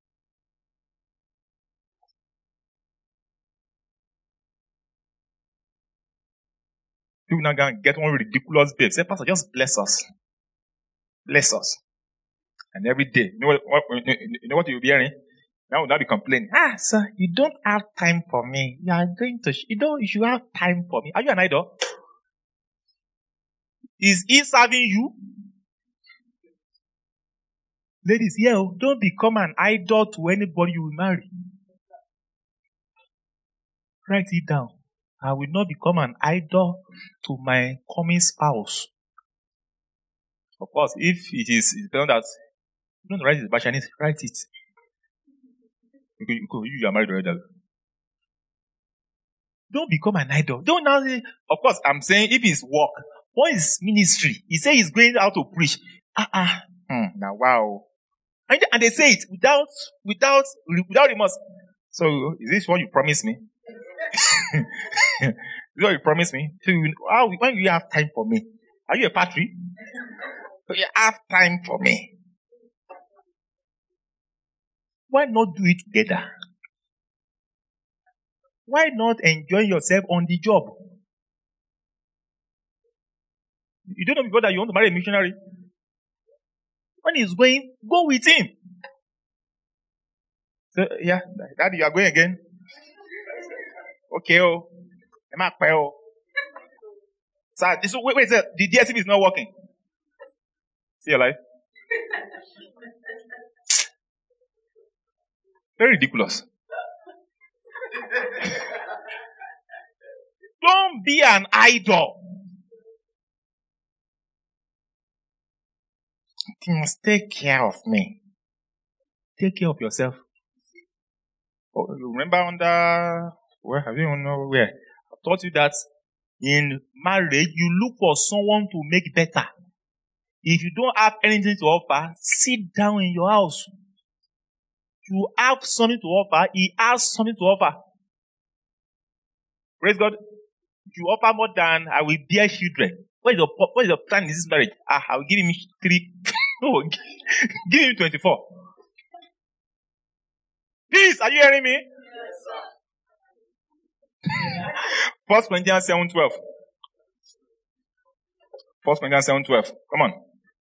People now going to get one ridiculous babe. Say, Pastor, just bless us. Bless us. And every day, you know what you'll be hearing? Now will not be complaining. Sir, you don't have time for me. You are going to, you should have time for me. Are you an idol? Is he serving you? Ladies, don't become an idol to anybody you will marry. Write it down. I will not become an idol to my coming spouse. Of course, if it is done that, you don't write it, but I need to write it. You are married already. Don't become an idol. Don't now say, of course, I'm saying if it's work, what is ministry? He says he's going out to preach. Now, wow. And they say it without remorse. So, is this what you promised me? Is this what you promised me? So, when you have time for me? Are you a factory? So you have time for me. Why not do it together? Why not enjoy yourself on the job? You don't know before that you want to marry a missionary? When he's going, go with him. So, yeah, Daddy, you are going again? Okay, Sir, wait, sir, the DSM is not working. See your life? Very ridiculous. Don't be an idol. You must take care of me. Take care of yourself. Oh, you remember where have you know where? I taught you that in marriage, you look for someone to make better. If you don't have anything to offer, sit down in your house. You have something to offer, he has something to offer. Praise God. You offer more than I will bear children. What is your plan in this marriage? I will give him 3. No, give him 24. Please, are you hearing me? Yes, sir. 1 Corinthians 7:12. 1 Corinthians 7:12. Come on.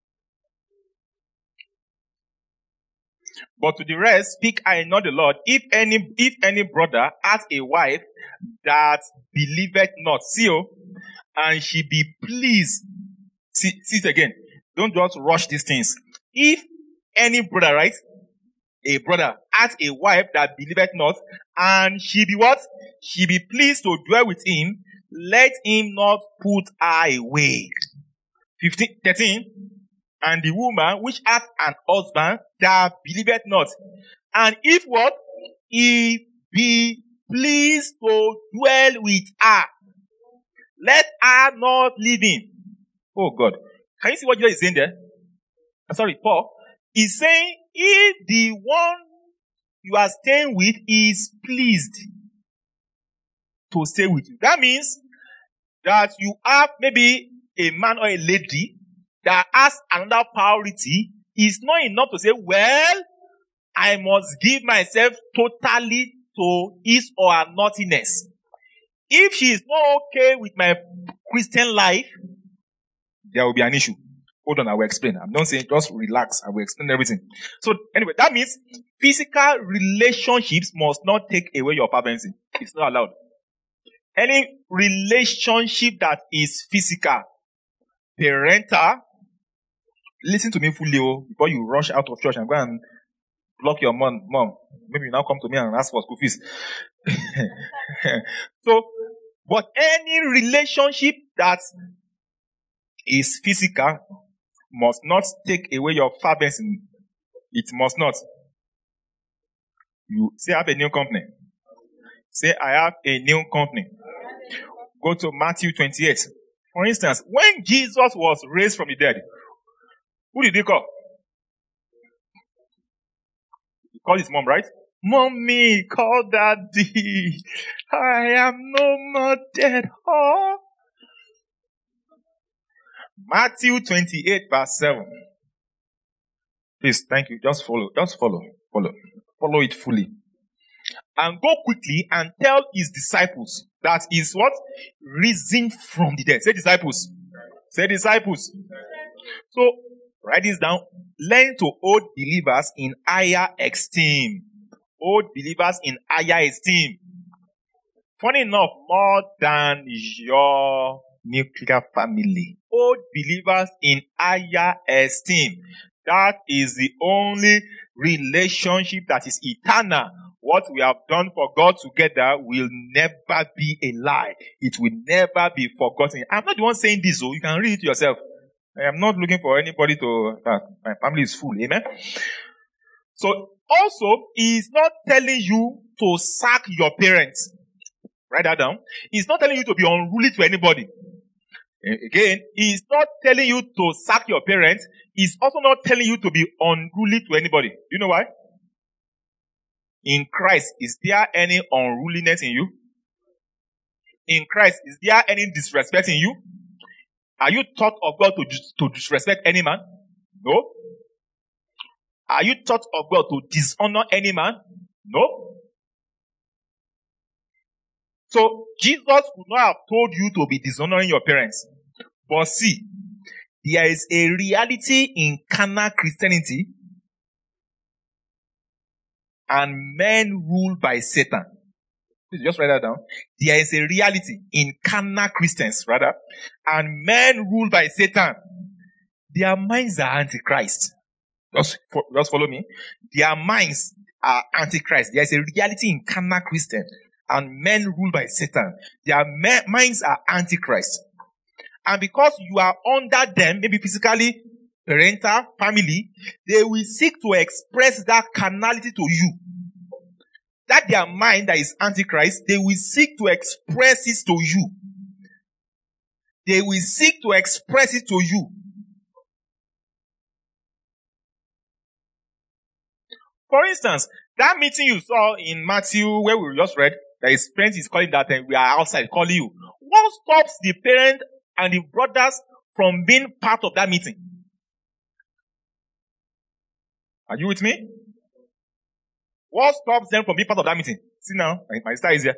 But to the rest, speak I not the Lord. If any brother has a wife that believeth not, and she be pleased. See it again. Don't just rush these things. If any brother, right? a brother, hath a wife that believeth not, and she be what? She be pleased to dwell with him, let him not put her away. 13. And the woman which hath an husband that believeth not, and if what? He be pleased to dwell with her, let her not leave him. Oh God. Can you see what Jesus is saying there? Sorry, Paul. He's saying, if the one you are staying with is pleased to stay with you, that means that you have maybe a man or a lady that has another priority. It's not enough to say, well, I must give myself totally to his or her nothingness. If she is not okay with my Christian life, there will be an issue. Hold on, I will explain. I'm not saying just relax. I will explain everything. So anyway, that means physical relationships must not take away your fervency. It's not allowed. Any relationship that is physical, parental, listen to me fully before you rush out of church and go and block your mom. Maybe you now come to me and ask for school fees. So, but any relationship that is physical must not take away your fervency. It must not. You say, I have a new company. Say, I have a new company. Go to Matthew 28. For instance, when Jesus was raised from the dead, who did he call? He called his mom, right? Mommy, call daddy. I am no more dead. Oh. Matthew 28 verse 7. Please, thank you. Just follow. Follow it fully. And go quickly and tell his disciples that is what? Risen from the dead. Say disciples. Say disciples. So, write this down. Learn to hold believers in higher esteem. Hold believers in higher esteem. Funny enough, more than your nuclear family. Hold believers in higher esteem. That is the only relationship that is eternal. What we have done for God together will never be a lie. It will never be forgotten. I'm not the one saying this, so you can read it yourself. I am not looking for anybody to, my family is full. Amen. So also, he is not telling you to sack your parents. Write that down. He's not telling you to be unruly to anybody. Again, he is not telling you to sack your parents. He's also not telling you to be unruly to anybody. Do you know why? In Christ, is there any unruliness in you? In Christ, is there any disrespect in you? Are you taught of God to disrespect any man? No. Are you taught of God to dishonor any man? No. So, Jesus would not have told you to be dishonoring your parents. But see, there is a reality in carnal Christianity, and men ruled by Satan. Please just write that down. There is a reality in carnal Christians, rather, and men ruled by Satan. Their minds are antichrist. Just follow me. Their minds are antichrist. There is a reality in carnal Christians, and men ruled by Satan. Their minds are antichrist. And because you are under them, maybe physically, parental, family, they will seek to express that carnality to you. That their mind that is antichrist, they will seek to express it to you. They will seek to express it to you. For instance, that meeting you saw in Matthew where we just read, that his friends is calling that and we are outside calling you. What stops the parent and the brothers from being part of that meeting? Are you with me? What stops them from being part of that meeting? See now, my sister is here.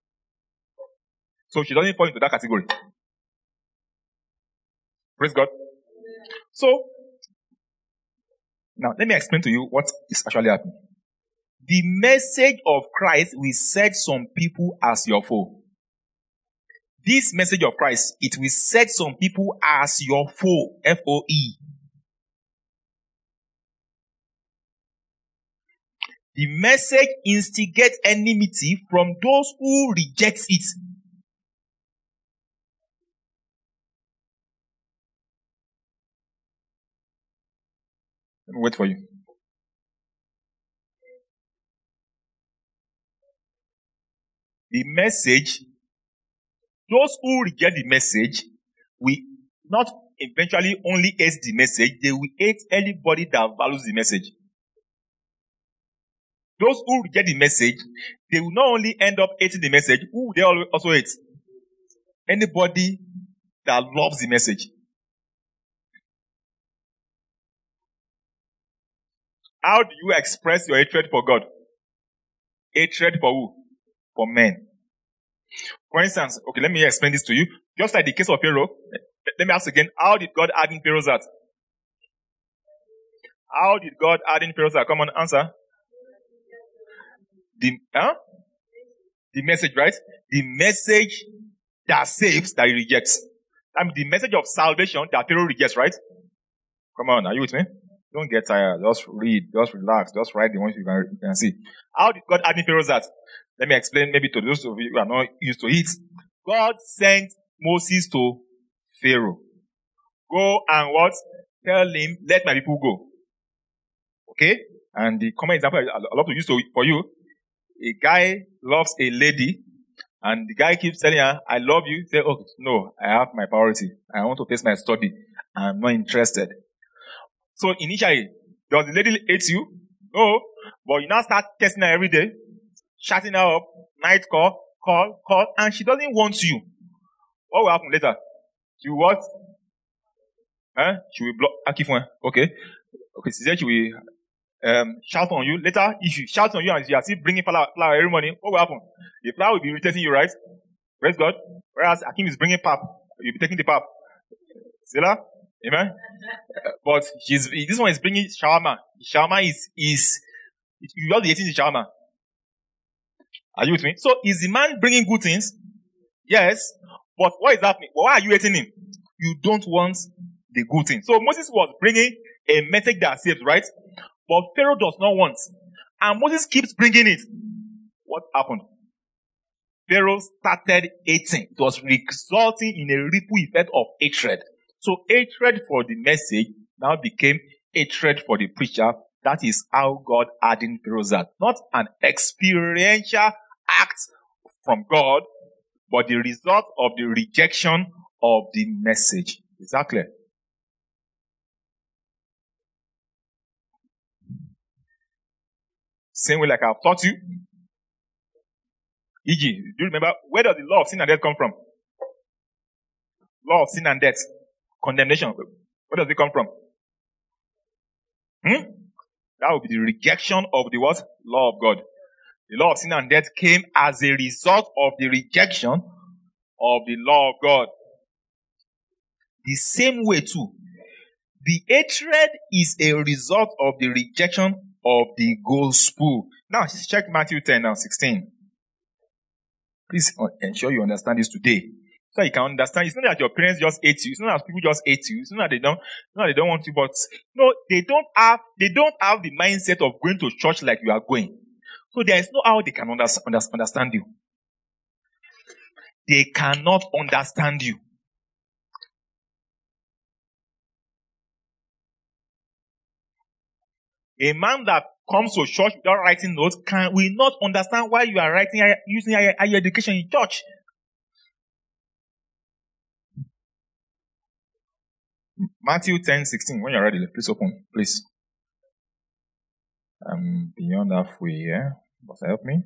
So she doesn't fall into that category. Praise God. So, now let me explain to you what is actually happening. The message of Christ will set some people as your foe. This message of Christ, it will set some people as your foe. F-O-E. The message instigates enmity from those who reject it. Let me wait for you. The message, those who reject the message, will not eventually only hate the message, they will hate anybody that values the message. Those who reject the message, they will not only end up hating the message, who they also hate? Anybody that loves the message. How do you express your hatred for God? Hatred for who? For men. For instance, okay, let me explain this to you. Just like the case of Pharaoh, let me ask again, how did God harden Pharaoh's heart? How did God harden Pharaoh's heart? Come on, answer. The message, right? The message that saves, that he rejects. I mean, the message of salvation that Pharaoh rejects, right? Come on, are you with me? Don't get tired. Just read. Just relax. Just write the ones you can see. How did God harden Pharaoh's heart? Let me explain maybe to those of you who are not used to it. God sent Moses to Pharaoh. Go and what? Tell him, let my people go. Okay? And the common example I love to use for you, a guy loves a lady, and the guy keeps telling her, I love you. Say, oh, no, I have my priority. I want to face my study. I'm not interested. So initially, does the lady hate you? No. But you now start testing her every day, chatting her up, night call, and she doesn't want you. What will happen later? She will what? She will block Akifun. Okay. She said she will shout on you. Later, if she shouts on you and she are still bringing flower every morning, what will happen? The flower will be irritating you, right? Praise God. Whereas Akim is bringing pap. You'll be taking the pap. Sila? Amen? But this one is bringing shawarma. Shawarma is you are eating the shawarma. Are you with me? So is the man bringing good things? Yes. But what is happening? Why are you eating him? You don't want the good thing. So Moses was bringing a message that saves, right? But Pharaoh does not want. And Moses keeps bringing it. What happened? Pharaoh started hating. It was resulting in a ripple effect of hatred. So hatred for the message now became hatred for the preacher. That is how God hardened Pharaoh's heart. Not an experiential act from God, but the result of the rejection of the message. Is that clear? Same way like I've taught you. E.g., do you remember, where does the law of sin and death come from? Law of sin and death. Condemnation. Where does it come from? That would be the rejection of the what? Law of God. The law of sin and death came as a result of the rejection of the law of God. The same way too, the hatred is a result of the rejection of the gospel. Now, just check Matthew 10 and 16. Please ensure you understand this today. So you can understand. It's not that your parents just hate you. It's not that people just hate you. It's not that they don't want you, but no, they don't have the mindset of going to church like you are going. So there is no how they can understand you. They cannot understand you. A man that comes to church without writing notes will not understand why you are using higher education in church. Matthew 10:16. When you're ready, please open, please. I'm beyond halfway here. Must help me?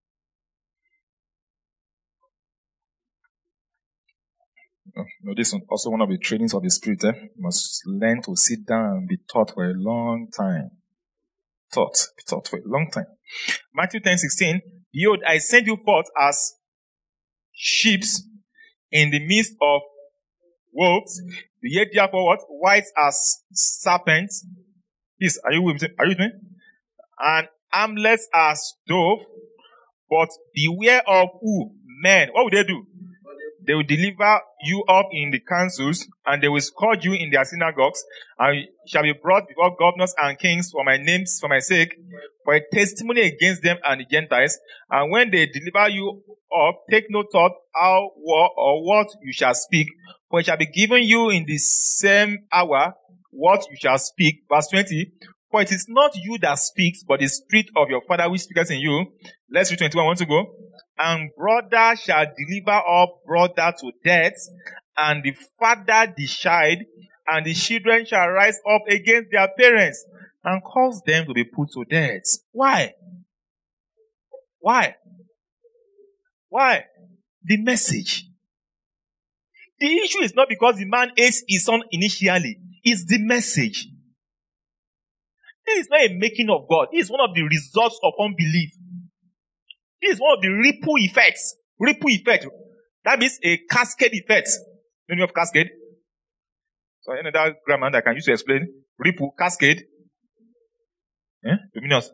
No, this is also one of the trainings of the Spirit. You must learn to sit down and be taught for a long time. Be taught for a long time. Matthew 10:16. Behold, I send you forth as sheep in the midst of wolves. Be ye therefore what? White as serpents. Please, are you with me? And harmless as dove. But beware of who? Men. What would they do? They will deliver you up in the councils, and they will scourge you in their synagogues, and you shall be brought before governors and kings for my sake, for a testimony against them and the Gentiles. And when they deliver you up, take no thought how or what you shall speak, for it shall be given you in the same hour what you shall speak. Verse 20. For it is not you that speaks, but the Spirit of your Father which speaketh in you. Let's read 21. I want to go. And brother shall deliver up brother to death, and the father the child, and the children shall rise up against their parents, and cause them to be put to death. Why? Why? Why? The message. The issue is not because the man hates his son initially. It's the message. This is not a making of God. This is one of the results of unbelief. This is one of the ripple effects. Ripple effect. That means a cascade effect. You know of cascade? So another grammar that I can use to explain. Ripple, cascade. Luminous.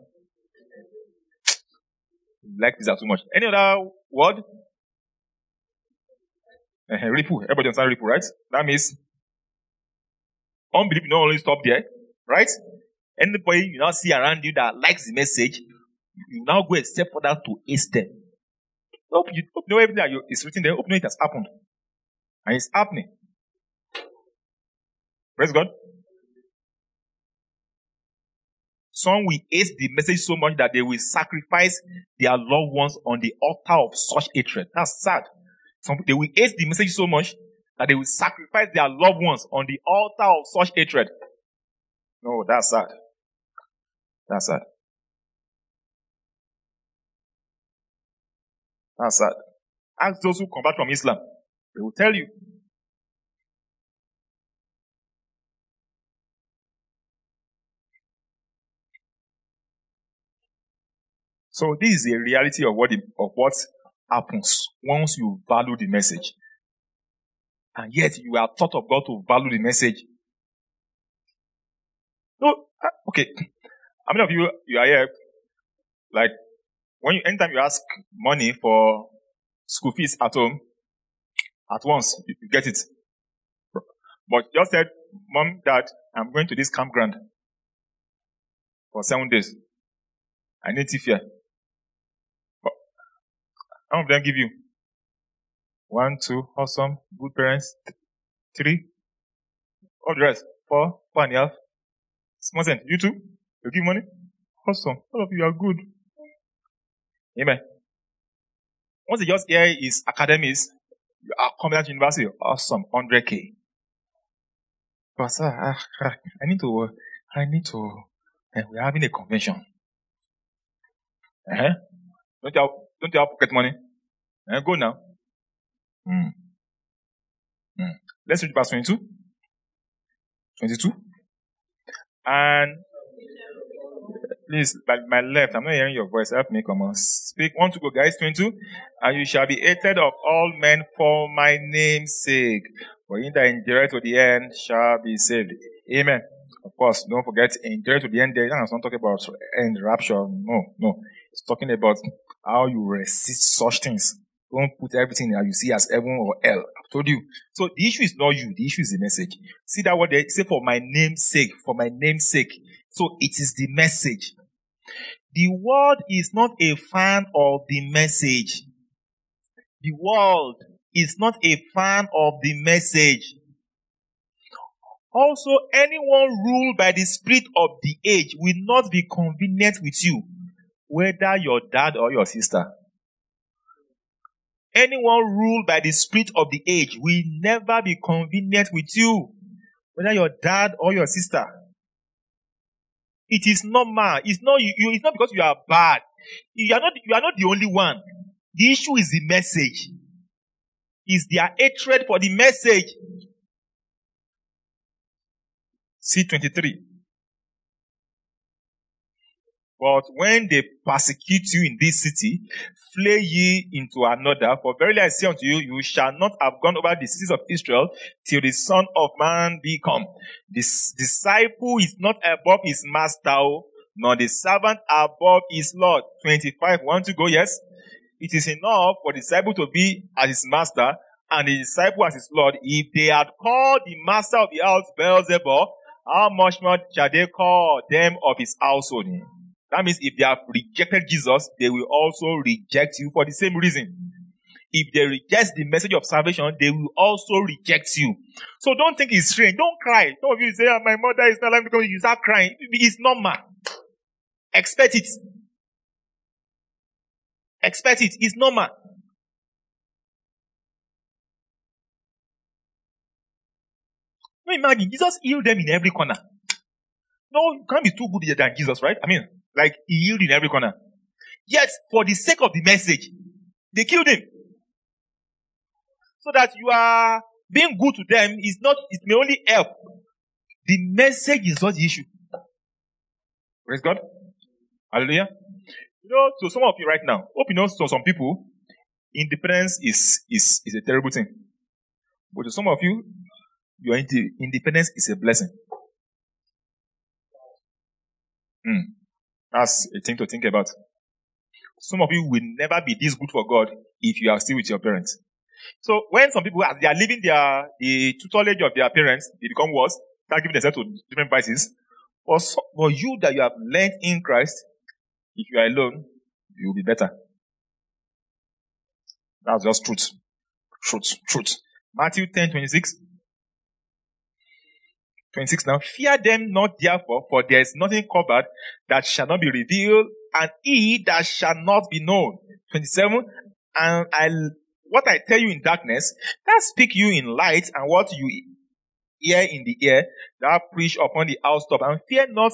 Like this too much. Any other word? Ripple. Everybody understand ripple, right? That means unbelief not only stop there, right? Anybody you now see around you that likes the message, you now go a step further to ace them. Hope you know everything that is written there. Hope you know it has happened. And it's happening. Praise God. Some will ace the message so much that they will sacrifice their loved ones on the altar of such hatred. That's sad. They will ace the message so much that they will sacrifice their loved ones on the altar of such hatred. No, that's sad. That's sad. That's sad. Ask those who convert from Islam. They will tell you. So this is a reality of what happens once you value the message. And yet you are taught of God to value the message. No, okay. How many of you are here? Like, anytime you ask money for school fees at home, at once, you get it. But just said, Mom, Dad, I'm going to this campground for 7 days. I need TFIA. But how many of them give you? 1, 2, awesome, good parents. 3, all the rest. 4, 4.5. Small sense. You too? You give money? Awesome. All of you are good. Amen. Once they just hear his academies, you are coming to university. Awesome. 100K. But sir, I need to, we're having a convention. Don't you have pocket money? Go now. Let's read verse 22. 22. And please, by my left, I'm not hearing your voice. Help me, come on. Speak. 1 to go, guys. 22. And you shall be hated of all men for my name's sake. For he that endureth to the end shall be saved. Amen. Of course, don't forget, endure to the end. There, it's not talking about end rapture. No. It's talking about how you resist such things. Don't put everything that you see as heaven or hell. I've told you. So the issue is not you. The issue is the message. See that word they say, for my name's sake. For my name's sake. So it is the message. The world is not a fan of the message. The world is not a fan of the message. Also, anyone ruled by the spirit of the age will not be convenient with you, whether your dad or your sister. Anyone ruled by the spirit of the age will never be convenient with you, whether your dad or your sister. It is normal. It's not you. It's not because you are bad. You are not the only one. The issue is the message. It's their hatred for the message. See 23. But when they persecute you in this city, flee ye into another. For verily I say unto you, you shall not have gone over the cities of Israel till the Son of Man be come. This disciple is not above his master, nor the servant above his Lord. 25. Want to go? Yes. It is enough for the disciple to be as his master and the disciple as his Lord, if they had called the master of the house Beelzebub, how much more shall they call them of his household? That means if they have rejected Jesus, they will also reject you for the same reason. If they reject the message of salvation, they will also reject you. So don't think it's strange. Don't cry. Some of you say, my mother is not alive because you start crying. It's normal. Expect it. Expect it. It's normal. No, imagine, Jesus healed them in every corner. No, you can't be too good than Jesus, right? I mean, like, he healed in every corner. Yet, for the sake of the message, they killed him. So that you are being good to them is not, it may only help. The message is not the issue. Praise God. Hallelujah. You know, to some of you right now, hope you know, to some people, independence is a terrible thing. But to some of you, your independence is a blessing. That's a thing to think about. Some of you will never be this good for God if you are still with your parents. So when some people, as they are leaving the tutelage of their parents, they become worse, start giving themselves to different vices. For you that you have learned in Christ, if you are alone, you will be better. That's just truth. Truth. Matthew 10:26. 26 now. Fear them not therefore, for there is nothing covered that shall not be revealed, and he that shall not be known. 27. And what I tell you in darkness, that speak you in light, and what you hear in the ear, that preach upon the housetop. And fear not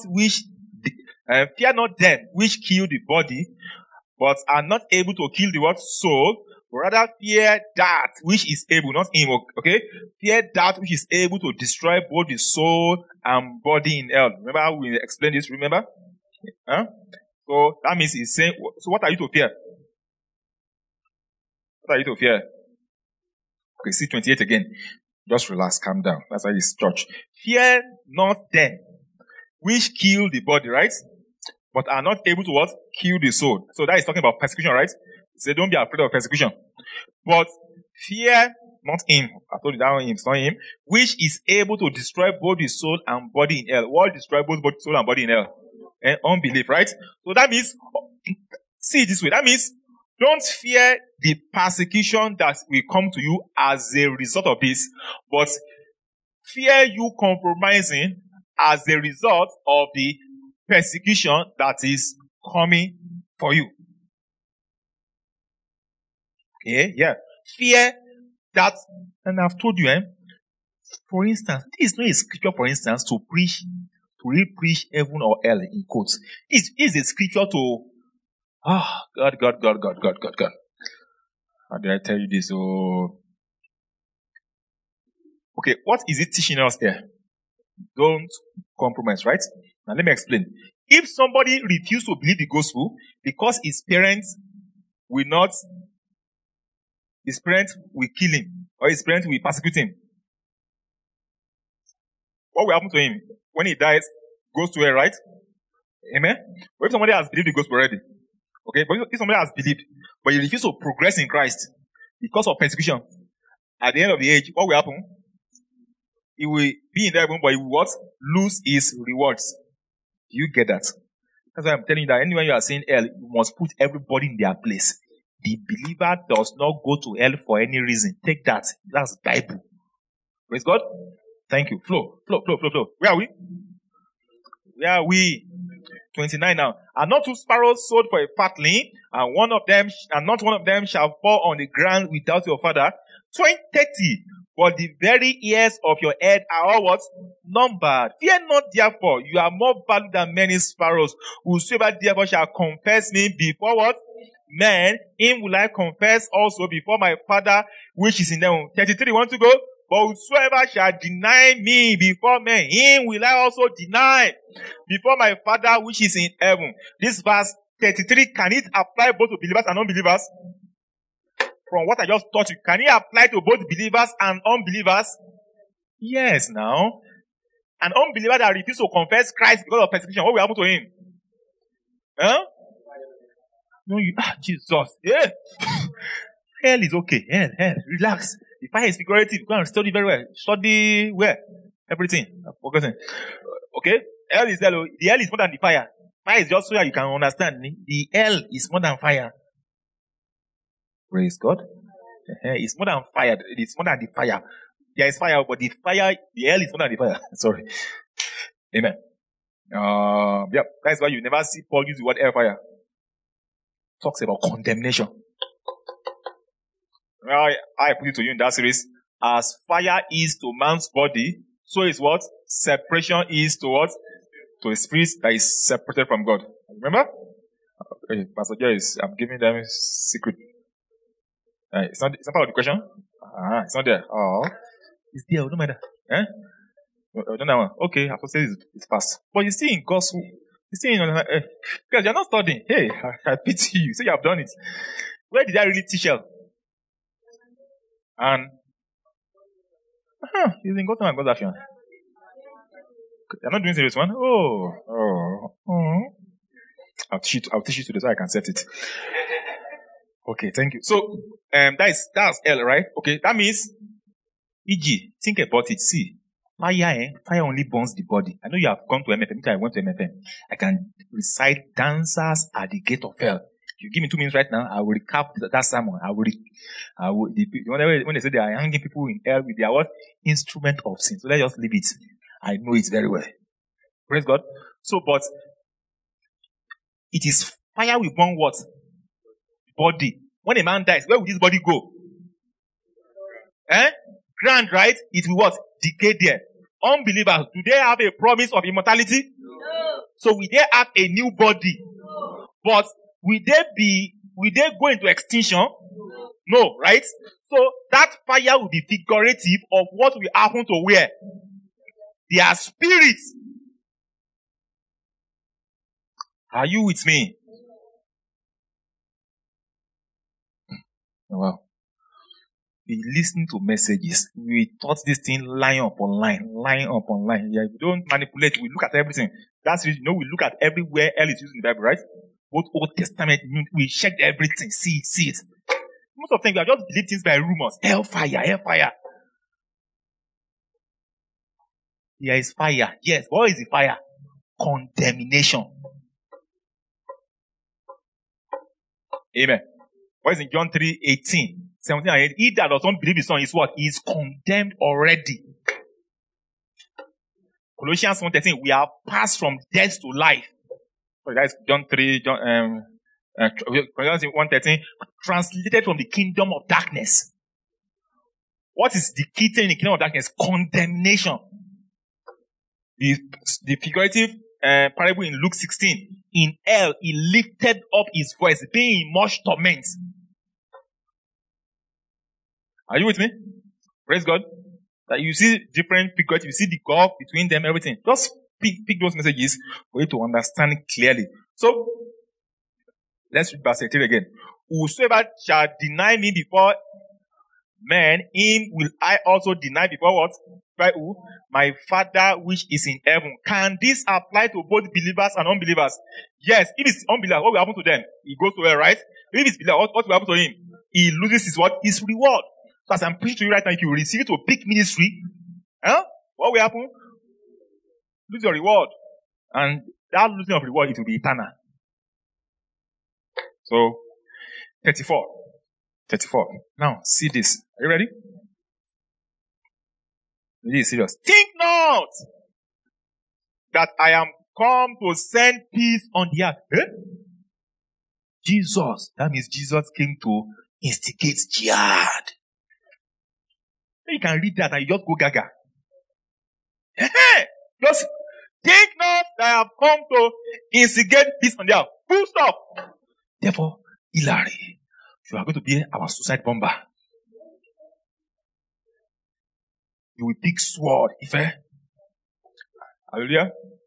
them which kill the body, but are not able to kill the what? Soul. Rather fear that which is able, not him, okay? Fear that which is able to destroy both the soul and body in hell. Remember how we explained this, remember? Huh? So that means he's saying, so what are you to fear? What are you to fear? Okay, see 28 again. Just relax, calm down. That's why it's church. Fear not them which kill the body, right? But are not able to what? Kill the soul. So that is talking about persecution, right? Say, don't be afraid of persecution. But fear not him. I told you that one, it's not him. Which is able to destroy both the soul and body in hell. What destroy both soul and body in hell? And unbelief, right? So that means, see it this way. That means, don't fear the persecution that will come to you as a result of this. But fear you compromising as a result of the persecution that is coming for you. Yeah. Fear that, and I've told you, for instance, this is not a scripture, for instance, to re-preach heaven or hell in quotes. It's a scripture to, God. How did I tell you this? Okay, what is it teaching us here? Don't compromise, right? Now let me explain. If somebody refuses to believe the gospel because his parents will kill him, or his parents will persecute him, what will happen to him? When he dies, goes to hell, right? Amen? But if somebody has believed the gospel already, okay, but if somebody has believed, but he refuses to progress in Christ because of persecution, at the end of the age, what will happen? He will be in heaven, but he will what? Lose his rewards. Do you get that? That's why I'm telling you that anyone you are saying hell, you must put everybody in their place. The believer does not go to hell for any reason. Take that. That's Bible. Praise God. Thank you. Flow. Where are we? 29 now. And not two sparrows sold for a fatling, and not one of them shall fall on the ground without your Father. 30. But the very hairs of your head are all what? Numbered. Fear not therefore, you are more valuable than many sparrows. Whosoever therefore shall confess me before what? Men, him will I confess also before my Father which is in heaven. 33, want to go? But whosoever shall deny me before men, him will I also deny before my Father which is in heaven. This verse 33, can it apply both to believers and unbelievers? From what I just taught you, can it apply to both believers and unbelievers? Yes, now. An unbeliever that refuses to confess Christ because of persecution, what will happen to him? No, Jesus. Yeah. Hell is okay. Hell. Relax. The fire is figurative. Go and study very well. Study where? Everything. I'm forgetting. Okay? Hell is hell. The hell is more than the fire. Fire is just so that you can understand. The hell is more than fire. Praise God. It's more than fire. It's more than the fire. There is fire, but the hell is more than the fire. Sorry. Amen. Yeah, that's why you never see Paul use the word hellfire. Talks about condemnation. I put it to you in that series. As fire is to man's body, so is what? Separation is to what? To a spirit that is separated from God. Remember? Pastor Jerry I'm giving them a secret. It's not part of the question. It's not there. Oh, it's there. No matter. Don't know. Okay, I say it's fast. But you see in gospel, you see because you're not studying. Hey, I pity you. Say you have done it. Where did I really teach you? And you didn't go to my God's action. You're not doing serious one. I'll teach you today so I can set it. Okay, thank you. So that's L, right? Okay, that means e.g. think about it. See, fire only burns the body. I know you have gone to MFM. I went to MFM. I can recite dancers at the gate of hell. You give me 2 minutes right now, I will recap that sermon. When they say they are hanging people in hell with their what? Instrument of sin. So let's just leave it. I know it very well. Praise God. So, but it is fire will burn what? Body. When a man dies, where will his body go? Ground, right? It will what? Decay there. Unbelievers, do they have a promise of immortality? No. So will they have a new body? No. But will they go into extinction? No, right? So that fire will be figurative of what will happen to where? Their spirits. Are you with me? Wow. We listen to messages. We taught this thing line upon line. Yeah, we don't manipulate. We look at everything. That's reason, we look at everywhere hell is used in the Bible, right? Both Old Testament, we checked everything, see it. Most of the time, we are just believing things by rumors. Hellfire. There is fire. Yes, what is the fire? Condemnation. Amen. What is in John 3:18? 17 and 8. He that does not believe the Son is what? He is condemned already. Colossians 1:13. We are passed from death to life. So that's John 3, Colossians 1:13. Translated from the kingdom of darkness. What is the key thing in the kingdom of darkness? Condemnation. The figurative parable in Luke 16. In hell, he lifted up his voice, being in much torment. Are you with me? Praise God. That you see different figures, you see the gulf between them, everything. Just pick those messages for you to understand clearly. So, let's read verse 18 again. Whosoever shall deny me before men, him will I also deny before what? By who? My Father which is in heaven. Can this apply to both believers and unbelievers? Yes. If it's unbelievers, what will happen to them? He goes to hell, right? If it's believer, what will happen to him? He loses his what? His reward. So as I'm preaching to you right now, if you receive it to a big ministry, what will happen? Lose your reward. And that losing of reward, it will be eternal. So, 34. Now, see this. Are you ready? This is serious. Think not that I am come to send peace on the earth. Jesus. That means Jesus came to instigate jihad. You can read that and you just go gaga. Just think not that I have come to instigate peace on the earth. Full stop. Therefore, Hilary, you are going to be our suicide bomber. You will pick sword, Hallelujah.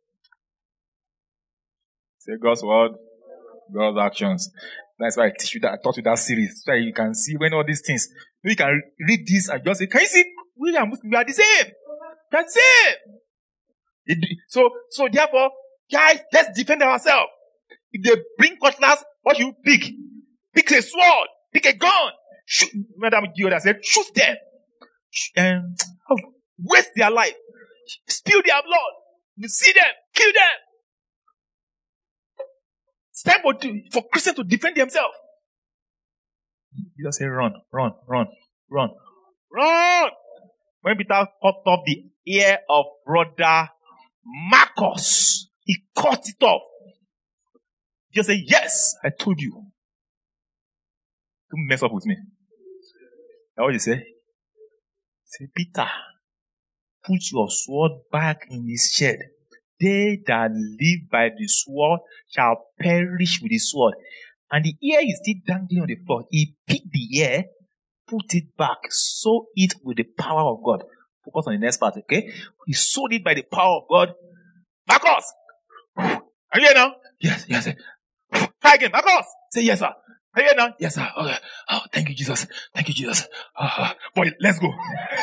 Say God's word, God's actions. That's why I taught you that series. So you can see when all these things, you can read this and just say, can you see? We are Muslims, we are the same. That's it. So therefore, guys, let's defend ourselves. If they bring cutlass, what you pick? Pick a sword, pick a gun. Shoot. Madam Gioda said, shoot them. waste their life, spill their blood. You see them, kill them. It's time for Christians to defend themselves. Jesus said, run. When Peter cut off the ear of brother Marcus, he cut it off. Jesus said, yes, I told you. Don't mess up with me. That's what he said. Say, Peter, put your sword back in his shed. They that live by the sword shall perish with the sword. And the ear is still dangling on the floor. He picked the ear, put it back, sew it with the power of God. Focus on the next part, okay? He sewed it by the power of God. Marcus! Are you here now? Yes, sir. Try again, Marcus! Say yes, sir. Are you here now? Yes, sir. Okay. Oh, thank you, Jesus. Boy, let's go.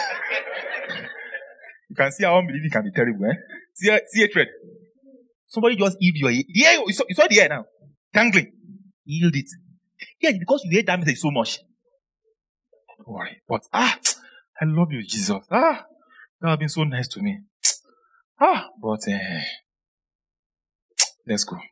You can see how unbelief can be terrible, eh? See hatred. Somebody just healed your ear. The ear, you saw the ear now. Tangling. Healed it. Yeah, because you hate that message so much. Don't worry. But, I love you, Jesus. You have been so nice to me. But, let's go.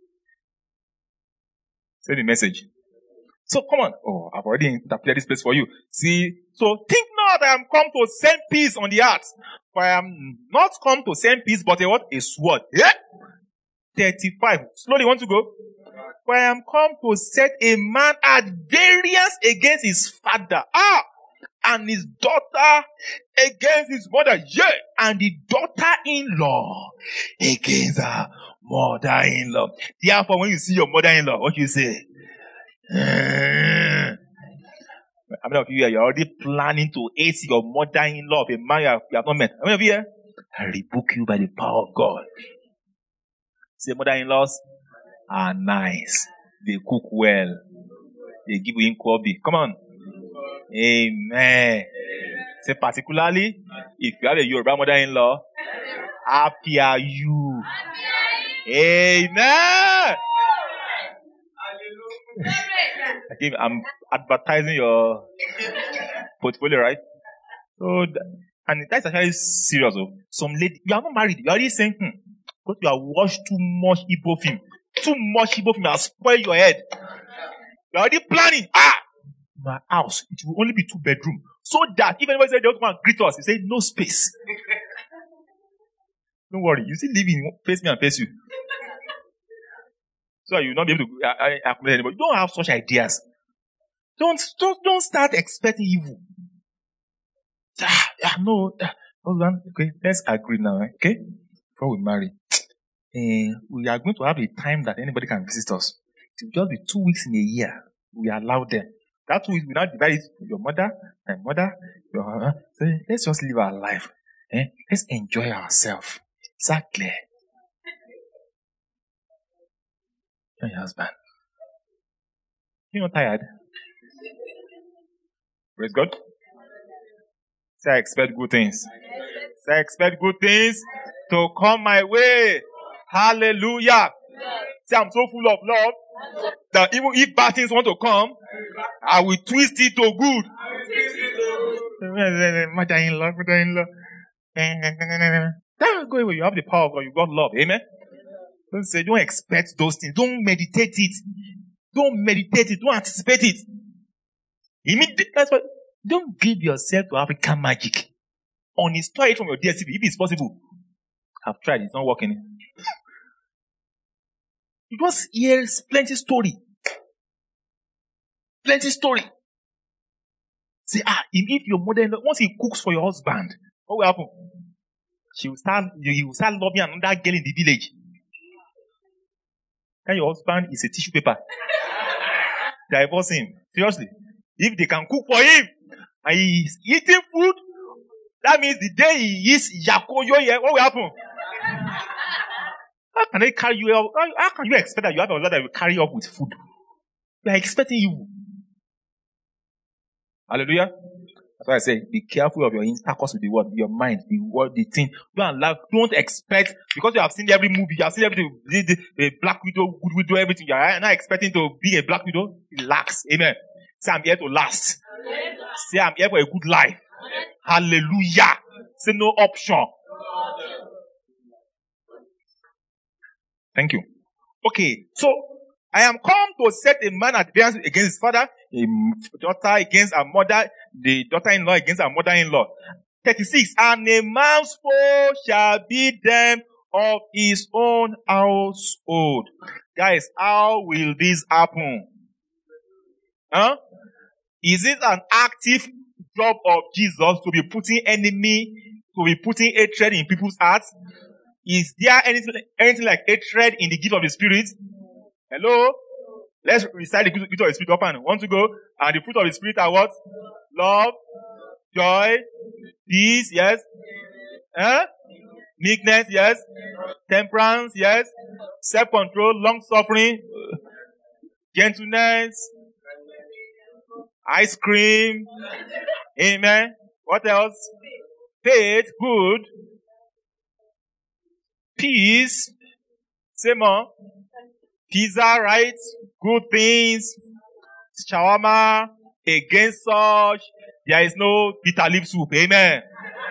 Say the message. So, come on. Oh, I've already interpreted this place for you. See, so think not I am come to send peace on the earth. For I am not come to send peace, but a what? A sword. Yeah? 35. Slowly, want to go? For I am come to set a man at variance against his father. And his daughter against his mother. Yeah. And the daughter-in-law against her mother-in-law. Therefore, when you see your mother-in-law, what you say? How many of you here, you're already planning to hate your mother-in-law of a man you have not met? How many of you here? I rebuke you by the power of God. Say, mother-in-laws are nice. They cook well. They give you inkwobi. Come on. Amen. Say, particularly, if you have a Yoruba mother-in-law, happy are you. Amen. I'm advertising your portfolio, right? So, and that's actually serious. Some lady, you are not married. You are already saying, because you have watched too much Igbo film. Too much Igbo film has spoiled your head. You are already planning. My house, it will only be 2 bedroom. So that if anybody says they want to come and greet us, you say no space. Don't worry, you still live in face me and face you. So you will not be able to accommodate anybody. Don't have such ideas. Don't start expecting evil. No. Okay, let's agree now, okay? Before we marry. We are going to have a time that anybody can visit us. It will just be 2 weeks in a year. We allow them. That 2 weeks, we now divide it to your mother, my mother, your so let's just live our life. Let's enjoy ourselves. Exactly. Your husband. You're not tired? Praise God. Say, I expect good things. Say, I expect good things to come my way. Hallelujah. Say, I'm so full of love that even if bad things want to come, I will twist it to good. Mother-in-law. Don't go away. You have the power of God. You got love. Amen. Don't say, don't expect those things. Don't meditate it. Don't meditate it. Don't anticipate it. That's why. Don't give yourself to African magic. Uninstall it from your DSTV if it's possible. I've tried. It's not working. You just hear plenty story. Plenty story. Say, if your mother-in-law, once he cooks for your husband, what will happen? You will start loving another girl in the village. And your husband is a tissue paper. Divorce him. Seriously. If they can cook for him, and he is eating food, that means the day he eats yakoyo, what will happen? How can they carry you out? How can you expect that you have a lot that will carry up with food? They are expecting you. Hallelujah. That's why I say, be careful of your intercourse with the word, your mind, the word, the thing. Don't expect, because you have seen every movie, you have seen everything, the Black Widow, Good Widow, everything. You are not expecting to be a Black Widow. Relax. Amen. Say, I'm here to last. Say, I'm here for a good life. Hallelujah. Say no option. Thank you. Okay, so I am come to set a man at variance against his father, a daughter against her mother, the daughter-in-law against her mother-in-law. 36. And a man's foe shall be them of his own household. Guys, how will this happen? Huh? Is it an active job of Jesus to be putting hatred in people's hearts? Is there anything like hatred in the gift of the Spirit? Hello? Let's recite the gift of the Spirit up and want to go. And the fruit of the Spirit are what? Love, joy, peace, yes. Meekness, yes. Temperance, yes. Self-control, long-suffering, gentleness, ice cream. Amen. What else? Faith, good. Peace. Say more. Pizza, right? Good things. Shawarma. Against such, there is no bitter leaf soup. Amen.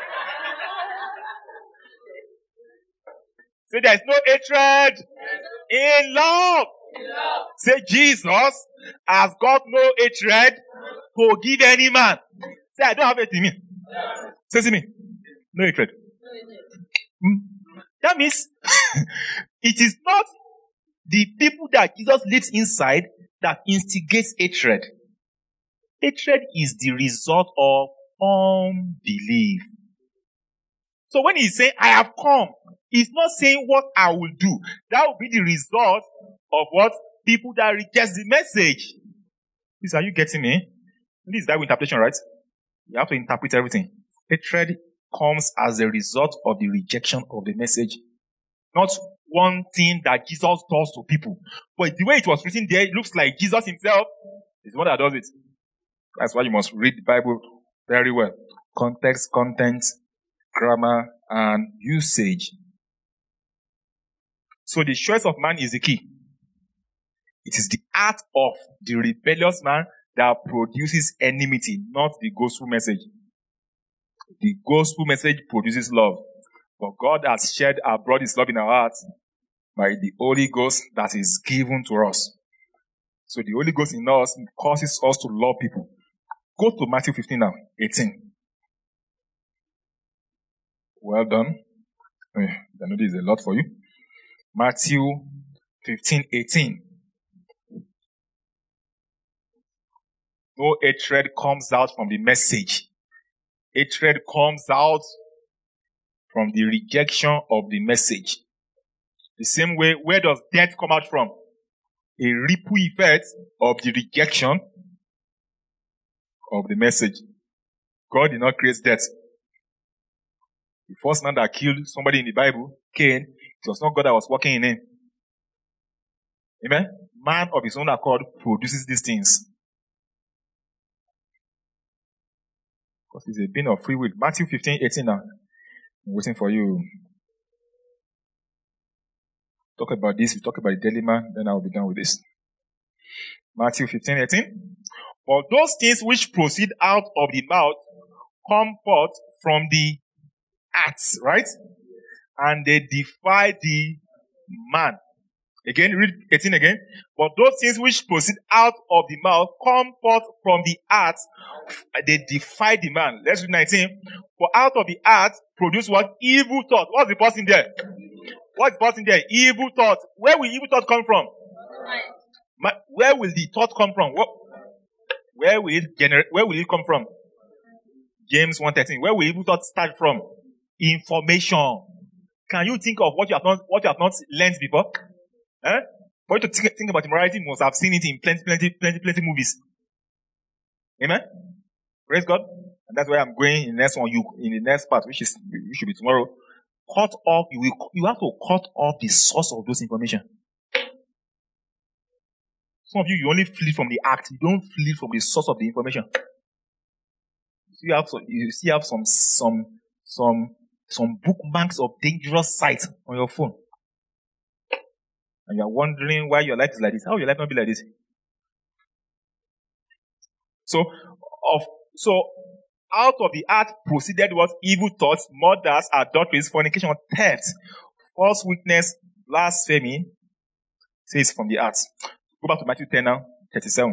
Say there is no hatred in love. Say Jesus has got no hatred to give any man. Say I don't have it in me. Say to me. No hatred. That means it is not the people that Jesus lives inside that instigates hatred. Hatred is the result of unbelief. So when he's saying, I have come, he's not saying what I will do. That will be the result of what? People that reject the message. Please, are you getting me? This is that interpretation, right? You have to interpret everything. Hatred comes as a result of the rejection of the message. Not one thing that Jesus does to people. But the way it was written there, it looks like Jesus himself is the one that does it. That's why you must read the Bible very well. Context, content, grammar, and usage. So the choice of man is the key. It is the heart of the rebellious man that produces enmity, not the gospel message. The gospel message produces love. But God has shared abroad his love in our hearts by the Holy Ghost that is given to us. So the Holy Ghost in us causes us to love people. Go to Matthew 15 now, 18. Well done. I know this is a lot for you. Matthew 15, 18. No hatred comes out from the message. Hatred comes out from the rejection of the message. The same way, where does death come out from? A ripple effect of the rejection of the message. God did not create death. The first man that killed somebody in the Bible, Cain, it was not God that was working in him. Amen? Man of his own accord produces these things. Because it's a being of free will. Matthew 15, 18 now. I'm waiting for you. Talk about this, we talk about the daily man, then I'll be done with this. Matthew 15, 18. For those things which proceed out of the mouth come forth from the acts, right? And they defy the man. Again, read 18 again. But those things which proceed out of the mouth come forth from the heart. They defy the man. Let's read 19. For out of the heart produce what? Evil thought. What's the person there? What's the person there? Evil thought. Where will evil thought come from? Where will the thought come from? Where will it come from? James 1:13. Where will evil thought start from? Information. Can you think of what you have not learned before? For you to think about immorality, you must have seen it in plenty movies. Amen? Praise God. And that's why I'm going in the next one, in the next part, which should be tomorrow. Cut off, you have to cut off the source of those information. Some of you only flee from the act. You don't flee from the source of the information. You still have some bookmarks of dangerous sites on your phone. And you're wondering why your life is like this. How will your life not be like this? So Out of the heart proceeded what? Evil thoughts, murders, adulteries, fornication, theft, false witness, blasphemy. Says from the heart. Go back to Matthew 10 now, 37.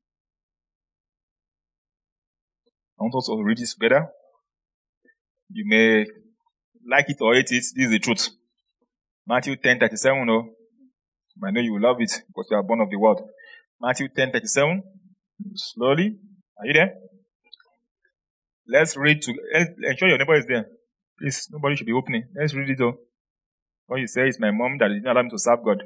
I want us to read this together. You may like it or hate it. This is the truth. Matthew 10, 37. No. I know you will love it because you are born of the world. Matthew 10, 37. Slowly. Are you there? Let's read to ensure your neighbor is there. Please, nobody should be opening. Let's read it though. What you say is my mom that did not allow me to serve God.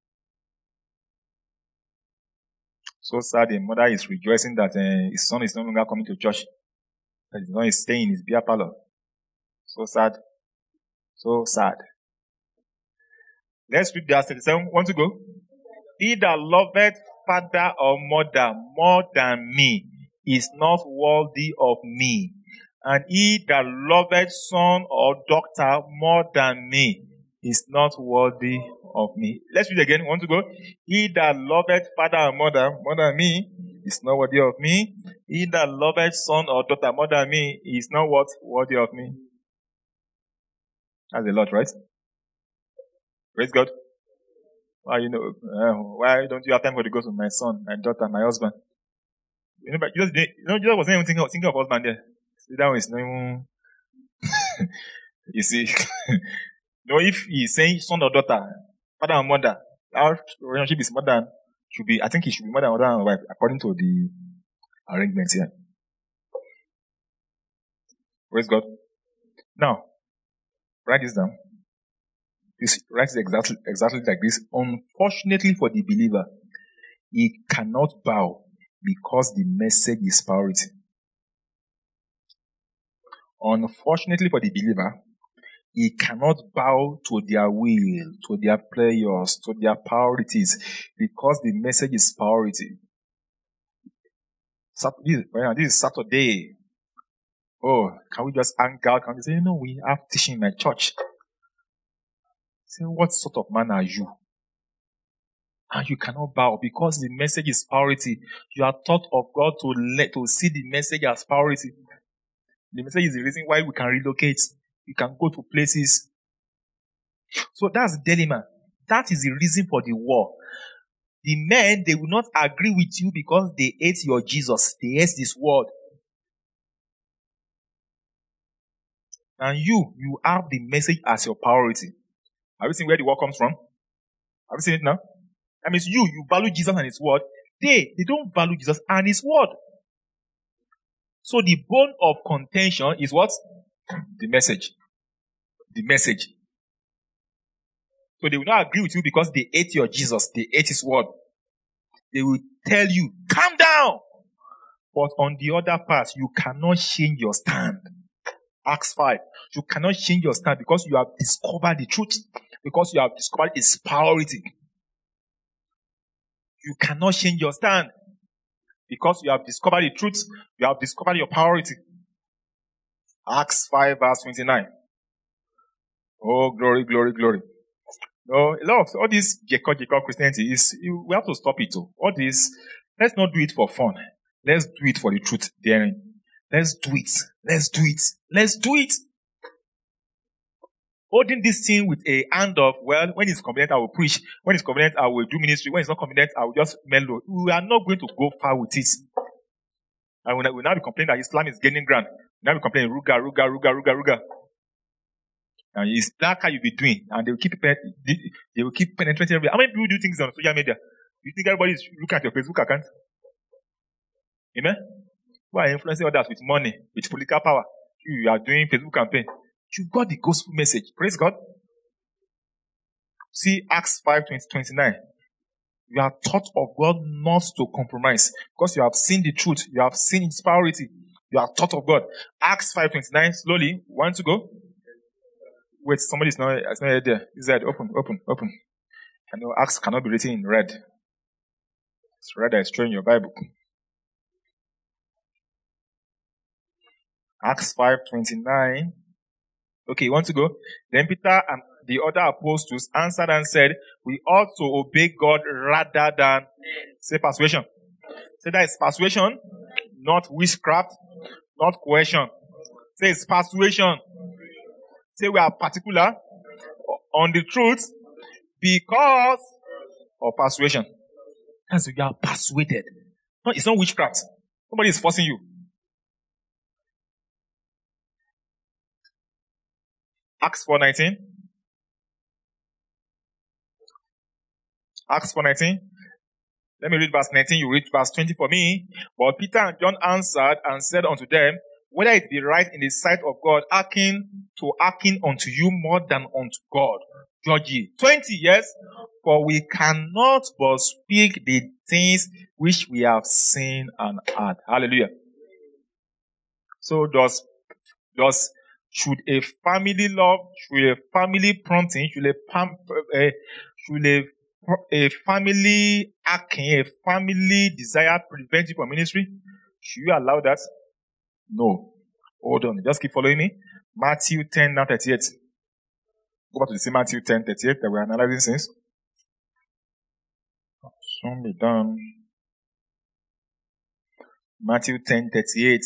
So sad, the mother is rejoicing that his son is no longer coming to church. That his son is staying in his beer parlor. So sad. So sad. Let's read verse 37. Want to go? He that loveth father or mother more than me is not worthy of me. And he that loveth son or daughter more than me is not worthy of me. Let's read again. Want to go? He that loveth father or mother more than me is not worthy of me. He that loveth son or daughter more than me is not worthy of me. That's a lot, right? Praise God. Why why don't you have time for the ghost of my son, my daughter, my husband? Jesus wasn't even thinking of husband there. See, that one is not even. You see, if he's saying son or daughter, father and mother, our relationship is more than should be. I think it should be more than mother and wife according to the arrangements here. Praise God. Now, write this down. Write it exactly like this. Unfortunately for the believer, he cannot bow because the message is priority. Unfortunately for the believer, he cannot bow to their will, to their prayers, to their priorities, because the message is priority. This is Saturday. Oh, can we just hang out? Can we say, no, we have teaching in my church. Say, what sort of man are you? And you cannot bow because the message is priority. You are taught of God to see the message as priority. The message is the reason why we can relocate. We can go to places. So that's the dilemma. That is the reason for the war. The men, they will not agree with you because they hate your Jesus. They hate this world. And you have the message as your priority. Have you seen where the war comes from? Have you seen it now? That means you value Jesus and his word. They don't value Jesus and his word. So the bone of contention is what? The message. The message. So they will not agree with you because they hate your Jesus. They hate his word. They will tell you, calm down. But on the other part, you cannot change your stand. Acts 5. You cannot change your stand because you have discovered the truth. Because you have discovered its priority. You cannot change your stand. Because you have discovered the truth. You have discovered your priority. Acts 5 verse 29. Oh, glory, glory, glory. No, a lot of all this Jacob Christianity is, we have to stop it too. All this, let's not do it for fun. Let's do it for the truth therein. Let's do it. Let's do it. Let's do it. Holding this thing with a hand of, well, when it's convenient, I will preach. When it's convenient, I will do ministry. When it's not convenient, I will just mellow. We are not going to go far with it. And we'll now be complaining that Islam is gaining ground. We'll now be complaining, ruga. And it's that how you'll be doing. And they will keep penetrating everywhere. How many people do things on social media? You think everybody is looking at your Facebook account? Amen? Who are influencing others with money, with political power? You are doing Facebook campaign. You got the gospel message. Praise God. See Acts 5:29. You are taught of God not to compromise because you have seen the truth. You have seen its priority. You are taught of God. Acts 5:29. Slowly. Want to go? Wait, somebody's not yet there. Is that open? I know Acts cannot be written in red. It's red that is showing your Bible. Acts 5:29. Okay, you want to go? Then Peter and the other apostles answered and said, we ought to obey God rather than, say persuasion. Say that is persuasion, not witchcraft, not coercion. Say it's persuasion. Say we are particular on the truth because of persuasion. That's you are persuaded. No, it's not witchcraft. Somebody is forcing you. Acts 4:19. Acts 4:19. Let me read verse 19. You read verse 20 for me. But Peter and John answered and said unto them, whether it be right in the sight of God, hearken unto you more than unto God. Judge ye. 20 years. For we cannot but speak the things which we have seen and heard. Hallelujah. So should a family love, should a family prompting, should a family acting, a family desire prevent you from ministry? Should you allow that? No. Hold on. Just keep following me. Matthew 10:38. Go back to the same Matthew 10:38 that we're analyzing since. Soon be done. Matthew 10:38.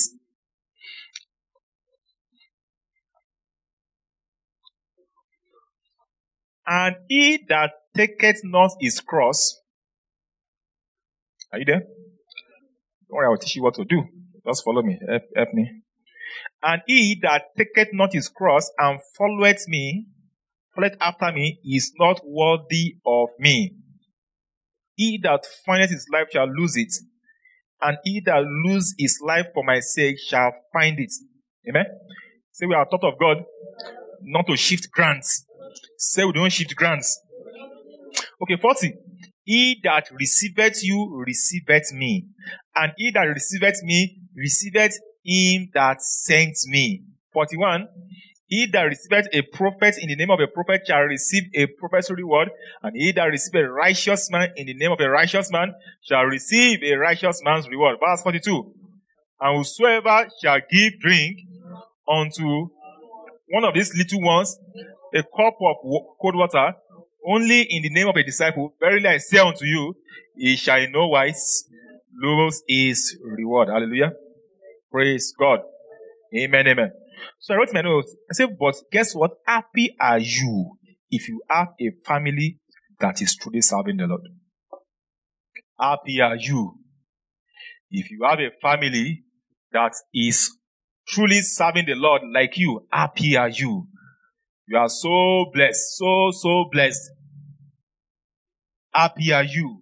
And he that taketh not his cross. Are you there? Don't worry, I will teach you what to do. Just follow me. Help me. And he that taketh not his cross and followeth after me, is not worthy of me. He that findeth his life shall lose it, and he that lose his life for my sake shall find it. Amen? Say we are taught of God not to shift grants. Say we don't shift grants. Okay, 40. He that receiveth you, receiveth me. And he that receiveth me, receiveth him that sent me. 41. He that receiveth a prophet in the name of a prophet shall receive a prophet's reward. And he that receiveth a righteous man in the name of a righteous man shall receive a righteous man's reward. Verse 42. And whosoever shall give drink unto one of these little ones a cup of cold water, only in the name of a disciple, verily I say unto you, he shall in no wise lose his reward. Hallelujah. Praise God. Amen, amen. So I wrote my notes. I said, but guess what? Happy are you if you have a family that is truly serving the Lord. Happy are you if you have a family that is truly serving the Lord like you. Happy are you. You are so blessed, so blessed. Happy are you.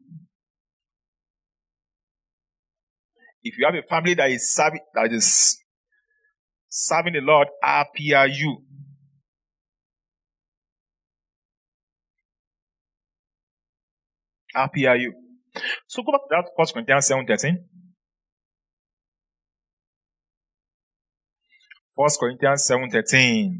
If you have a family that is serving the Lord, happy are you. Happy are you. So go back to that 1 Corinthians 7:13. 1 Corinthians 7:13.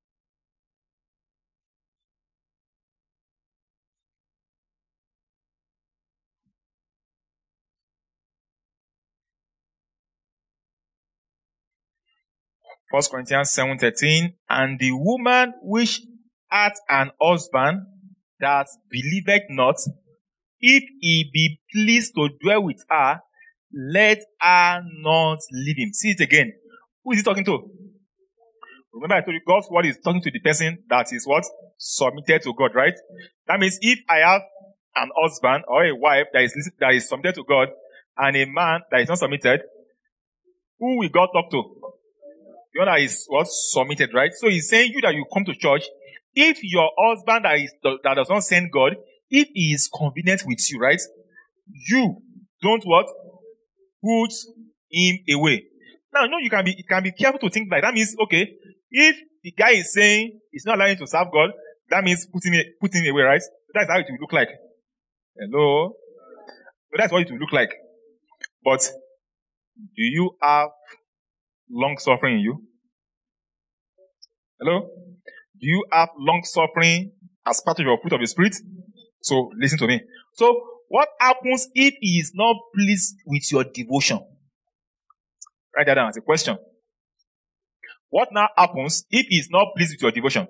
First Corinthians 7:13, and the woman which hath an husband that believeth not, if he be pleased to dwell with her, let her not leave him. See it again. Who is he talking to? Remember I told you God's word is talking to the person that is what? Submitted to God, right? That means if I have an husband or a wife that is submitted to God and a man that is not submitted, who will God talk to? The one that is what? Submitted, right? So he's saying you that you come to church, if your husband that does not send God, if he is convenient with you, right? You don't what? Put him away. Now, you can be careful to think like that. Means, okay, if the guy is saying he's not allowing you to serve God, that means put him away, right? That's how it will look like. Hello? So that's what it will look like. But do you have long suffering in you? Hello? Do you have long suffering as part of your fruit of the Spirit? So listen to me. So what happens if he is not pleased with your devotion? Write that down as a question. What now happens if he is not pleased with your devotion?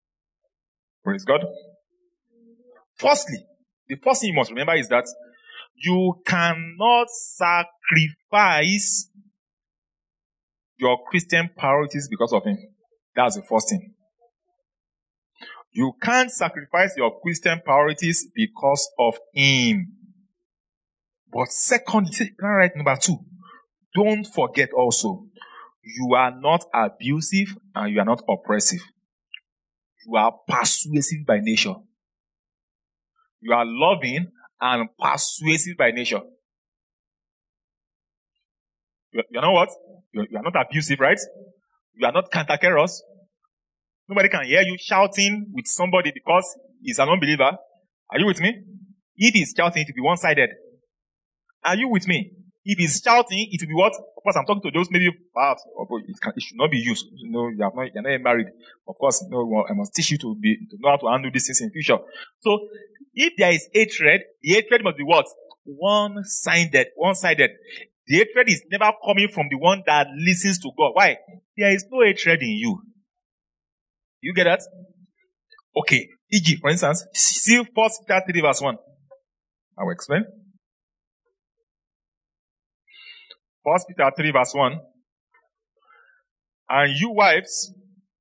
Praise God. Firstly, the first thing you must remember is that You cannot sacrifice your Christian priorities because of him. That's the first thing. You can't sacrifice your Christian priorities because of him. But secondly, number 2, don't forget also, you are not abusive and you are not oppressive. You are persuasive by nature. You are loving and persuasive by nature. You know what? You are not abusive, right? You are not cantankerous. Nobody can hear you shouting with somebody because he's an unbeliever. Are you with me? If he's shouting, it will be one-sided. Are you with me? If he's shouting, it will be what? Of course, I'm talking to those maybe perhaps, it should not be used. You're not married. Of course, I must teach you to know how to handle these things in the future. So, if there is hatred, the hatred must be what? One-sided. The hatred is never coming from the one that listens to God. Why? There is no hatred in you. You get that? Okay. E.g., for instance, see 1 Peter 3 verse 1. I will explain. 1 Peter 3 verse 1. And you wives,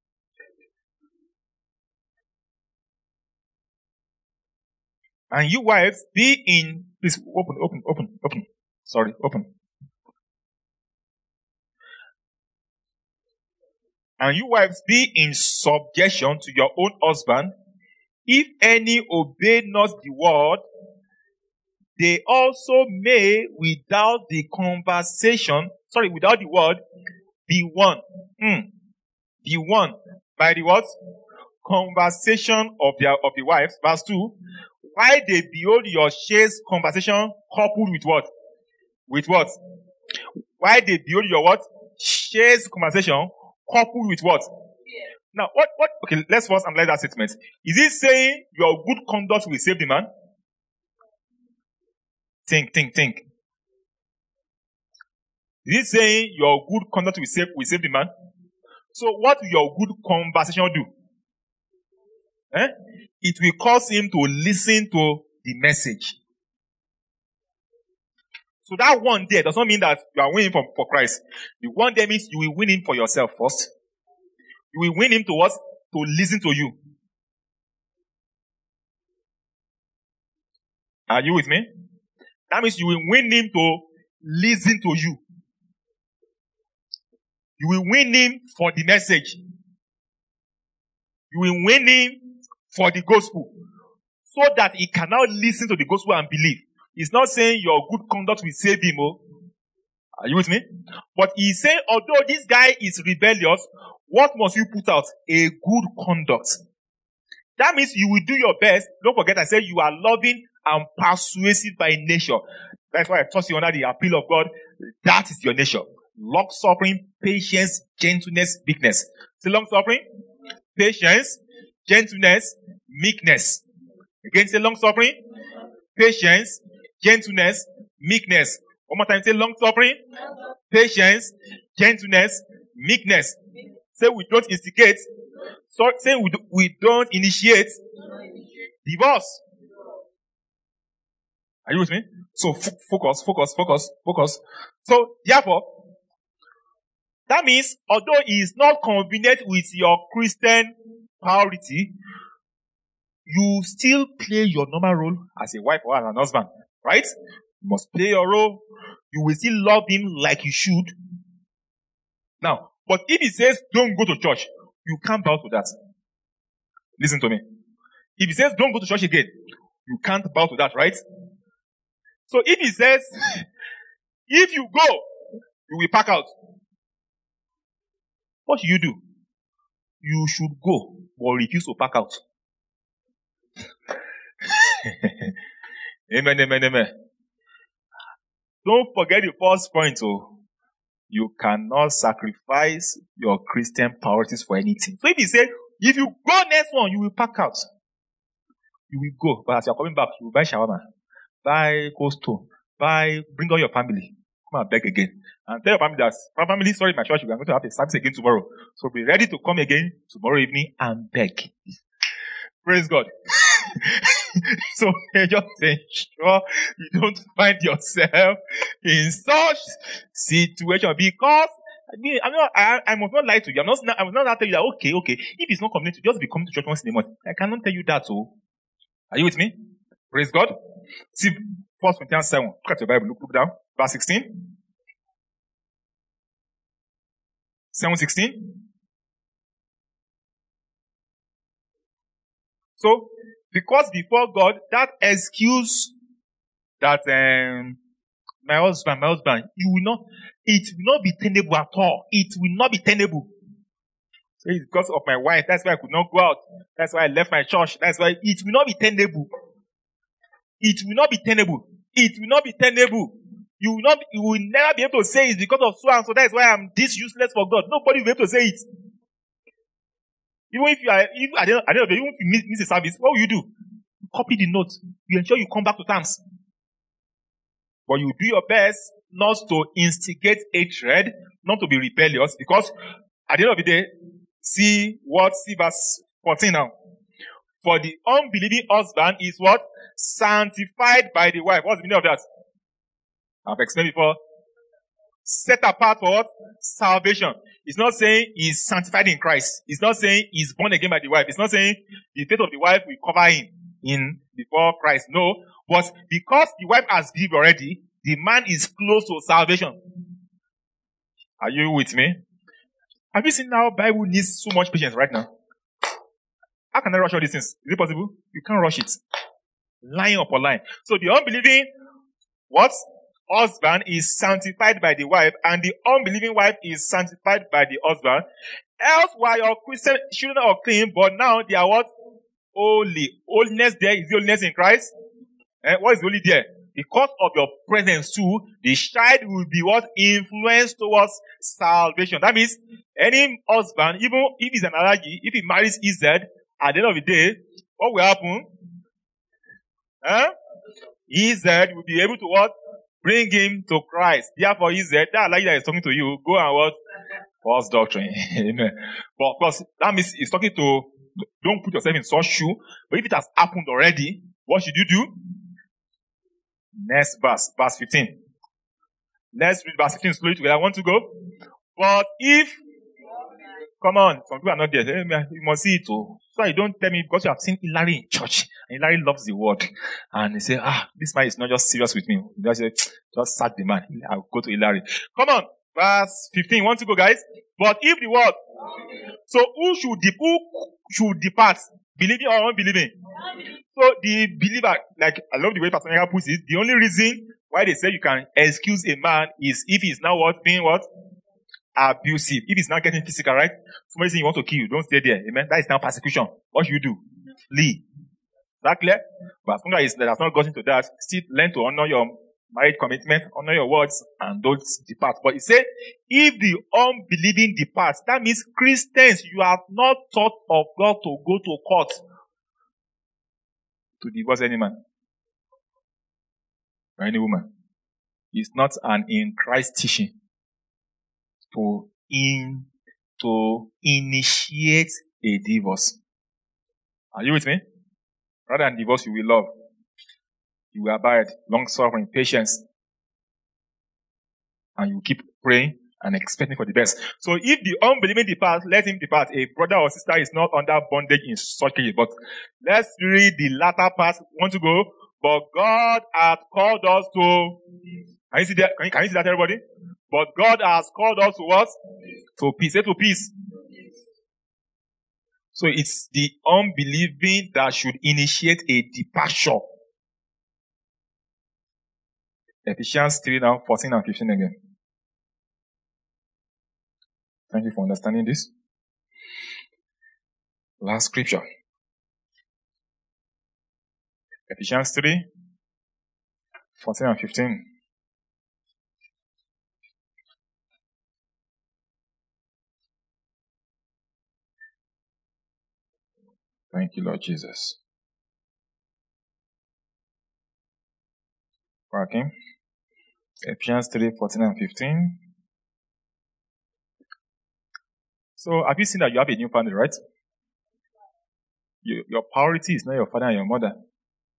be in, please open. Sorry, open. And you wives, be in subjection to your own husband. If any obey not the word, they also may, without the word, be won. Be won by the what? Conversation of the wives. Verse 2. Why they behold your chaste conversation coupled with what? With what? Why they behold your what? Chaste conversation coupled with what? Yeah. Now, what? Okay, let's first analyze that statement. Is it saying your good conduct will save the man? Think. Is it saying your good conduct will save the man? So, what will your good conversation do? It will cause him to listen to the message. So that one there does not mean that you are winning for Christ. The one there means you will win him for yourself first. You will win him to what? To listen to you. Are you with me? That means you will win him to listen to you. You will win him for the message. You will win him for the gospel. So that he can now listen to the gospel and believe. He's not saying your good conduct will save him. Are you with me? But he's saying, although this guy is rebellious, what must you put out? A good conduct. That means you will do your best. Don't forget I said you are loving and persuasive by nature. That's why I taught you under the appeal of God. That is your nature. Long-suffering, patience, gentleness, meekness. Say long-suffering, patience, gentleness, meekness. Again, say long-suffering, patience, gentleness, meekness. One more time, say long-suffering, patience, gentleness, meekness. Say we don't instigate. So say we don't initiate divorce. Are you with me? So focus. So therefore, that means although it is not convenient with your Christian priority, you still play your normal role as a wife or as an husband, right? You must play your role. You will still love him like you should. Now, but if he says don't go to church, you can't bow to that. Listen to me. If he says don't go to church again, you can't bow to that, right? So if he says, if you go, you will pack out. What should you do? You should go, but refuse to pack out. Amen. Don't forget the first point. You cannot sacrifice your Christian priorities for anything. So if he said, if you go next one, you will pack out. You will go, but as you're coming back, you will buy shawarma, buy cold stone, bring all your family. Come and beg again. And tell your family that, family, sorry, my church, we are going to have a service again tomorrow. So be ready to come again tomorrow evening and beg. Praise God. So just ensure you don't find yourself in such situation, because I must not lie to you. I must not tell you that, okay, if it's not convenient to just be coming to church once in a month, I cannot tell you that. So, are you with me? Praise God. See, 1 Corinthians 7. Look at your Bible. Look down. Verse 16. 7:16. So, because before God, that excuse that my husband, it will not be tenable at all. It will not be tenable. So it's because of my wife. That's why I could not go out. That's why I left my church. That's why it will not be tenable. It will not be tenable. It will not be tenable. You will never be able to say it's because of so and so. That's why I'm this useless for God. Nobody will be able to say it. Even if at the end of the day, even if you miss a service, what will you do? You copy the note. You ensure you come back to terms. But you do your best not to instigate hatred, not to be rebellious, because at the end of the day, see verse 14 now. For the unbelieving husband is what? Sanctified by the wife. What's the meaning of that? I've explained before. Set apart for what? Salvation. It's not saying he's sanctified in Christ. It's not saying he's born again by the wife. It's not saying the faith of the wife will cover him in before Christ. No. But because the wife has believed already, the man is close to salvation. Are you with me? Have you seen how Bible needs so much patience right now? How can I rush all these things? Is it possible? You can't rush it. Line upon line. So the unbelieving husband is sanctified by the wife, and the unbelieving wife is sanctified by the husband. Else, while your Christian children are clean, but now they are what? Holy. Holiness there is the holiness in Christ. What is holy there? Because of your presence too, the child will be what? Influenced towards salvation. That means any husband, even if he's an allergy, if he marries EZ, at the end of the day, what will happen? EZ will be able to what? Bring him to Christ. Therefore, EZ, that allergy that is talking to you, go and what? False doctrine. Amen. But of course, that means he's talking to, don't put yourself in such shoe. But if it has happened already, what should you do? Next verse 15. Let's read verse 15 slowly together. I want to go. But if, come on, some people are not there. You must see it too. So you don't tell me because you have seen Hilary in church. And Hilary loves the word. And they say, this man is not just serious with me. Just sack the man. I'll go to Hilary. Come on. Verse 15. Want to go, guys? But if the word. So who should depart? Believing or unbelieving? So the believer, like I love the way Pastor Mega puts it, the only reason why they say you can excuse a man is if he's now being abusive. If he's not getting physical, right? Somebody saying you want to kill you, don't stay there. Amen. That is now persecution. What should you do? Flee. Is that clear? But as long as that has not gotten to that, still learn to honor your marriage commitment, honor your words, and don't depart. But it said, if the unbelieving departs, that means Christians, you have not thought of God to go to court to divorce any man or any woman. It's not an in Christ teaching to initiate a divorce. Are you with me? Rather than divorce, you will love. You will abide, long suffering, patience. And you keep praying and expecting for the best. So if the unbelieving depart, let him depart. A brother or sister is not under bondage in such cases. But let's read the latter part. Want to go? But God hath called us to... Can you see that? Can you see that, everybody? But God has called us to what? To peace. Say to peace. So it's the unbelieving that should initiate a departure. Ephesians 3 now, 14 and 15 again. Thank you for understanding this. Last scripture. Ephesians 3, 14 and 15. Thank you, Lord Jesus. Okay. Ephesians 3, 14 and 15. So, have you seen that you have a new family, right? Your priority is not your father and your mother.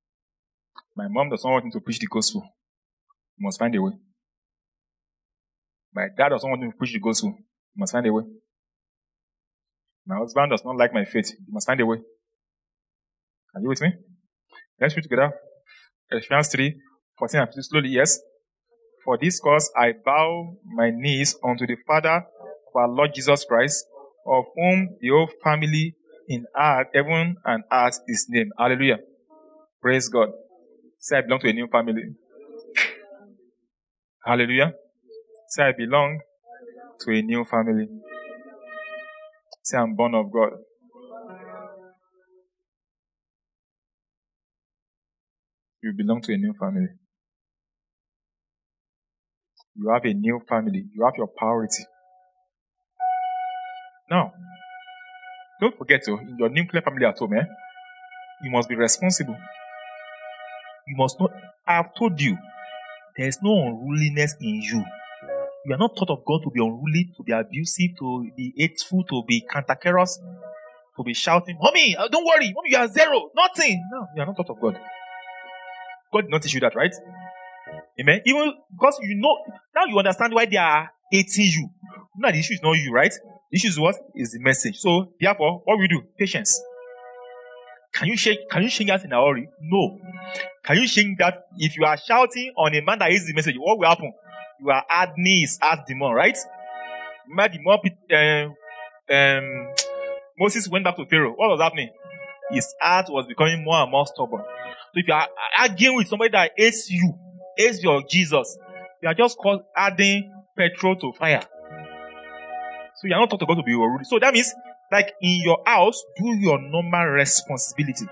My mom does not want me to preach the gospel. You must find a way. My dad does not want me to preach the gospel. You must find a way. My husband does not like my faith. You must find a way. Are you with me? Let's read together. Ephesians 3, 14 and 15. Slowly, yes. For this cause I bow my knees unto the Father of our Lord Jesus Christ, of whom the whole family in earth, heaven and earth is named. Hallelujah. Praise God. Say I belong to a new family. Hallelujah. Say I belong to a new family. Say I'm born of God. You belong to a new family. You have a new family. You have your priority. Now, don't forget, in your nuclear family at home, you must be responsible. You must not. I have told you, there is no unruliness in you. You are not taught of God to be unruly, to be abusive, to be hateful, to be cantankerous, to be shouting, Mommy, don't worry, Mommy, you are zero, nothing. No, you are not taught of God. God did not teach you that, right? Amen. Even because you know, now you understand why they are hating you. No, the issue is not you, right? The issue is what? Is the message. So, therefore, what we do? Patience. Can you change that in a hurry? No. Can you change that? If you are shouting on a man that is the message, what will happen? You are adding his heart demon, right? Remember the more Moses went back to Pharaoh. What was happening? His heart was becoming more and more stubborn. So if you are arguing with somebody that hates you, hates your Jesus, you are just adding petrol to fire. So you are not taught to God to be rude. So that means, like in your house, do your normal responsibility.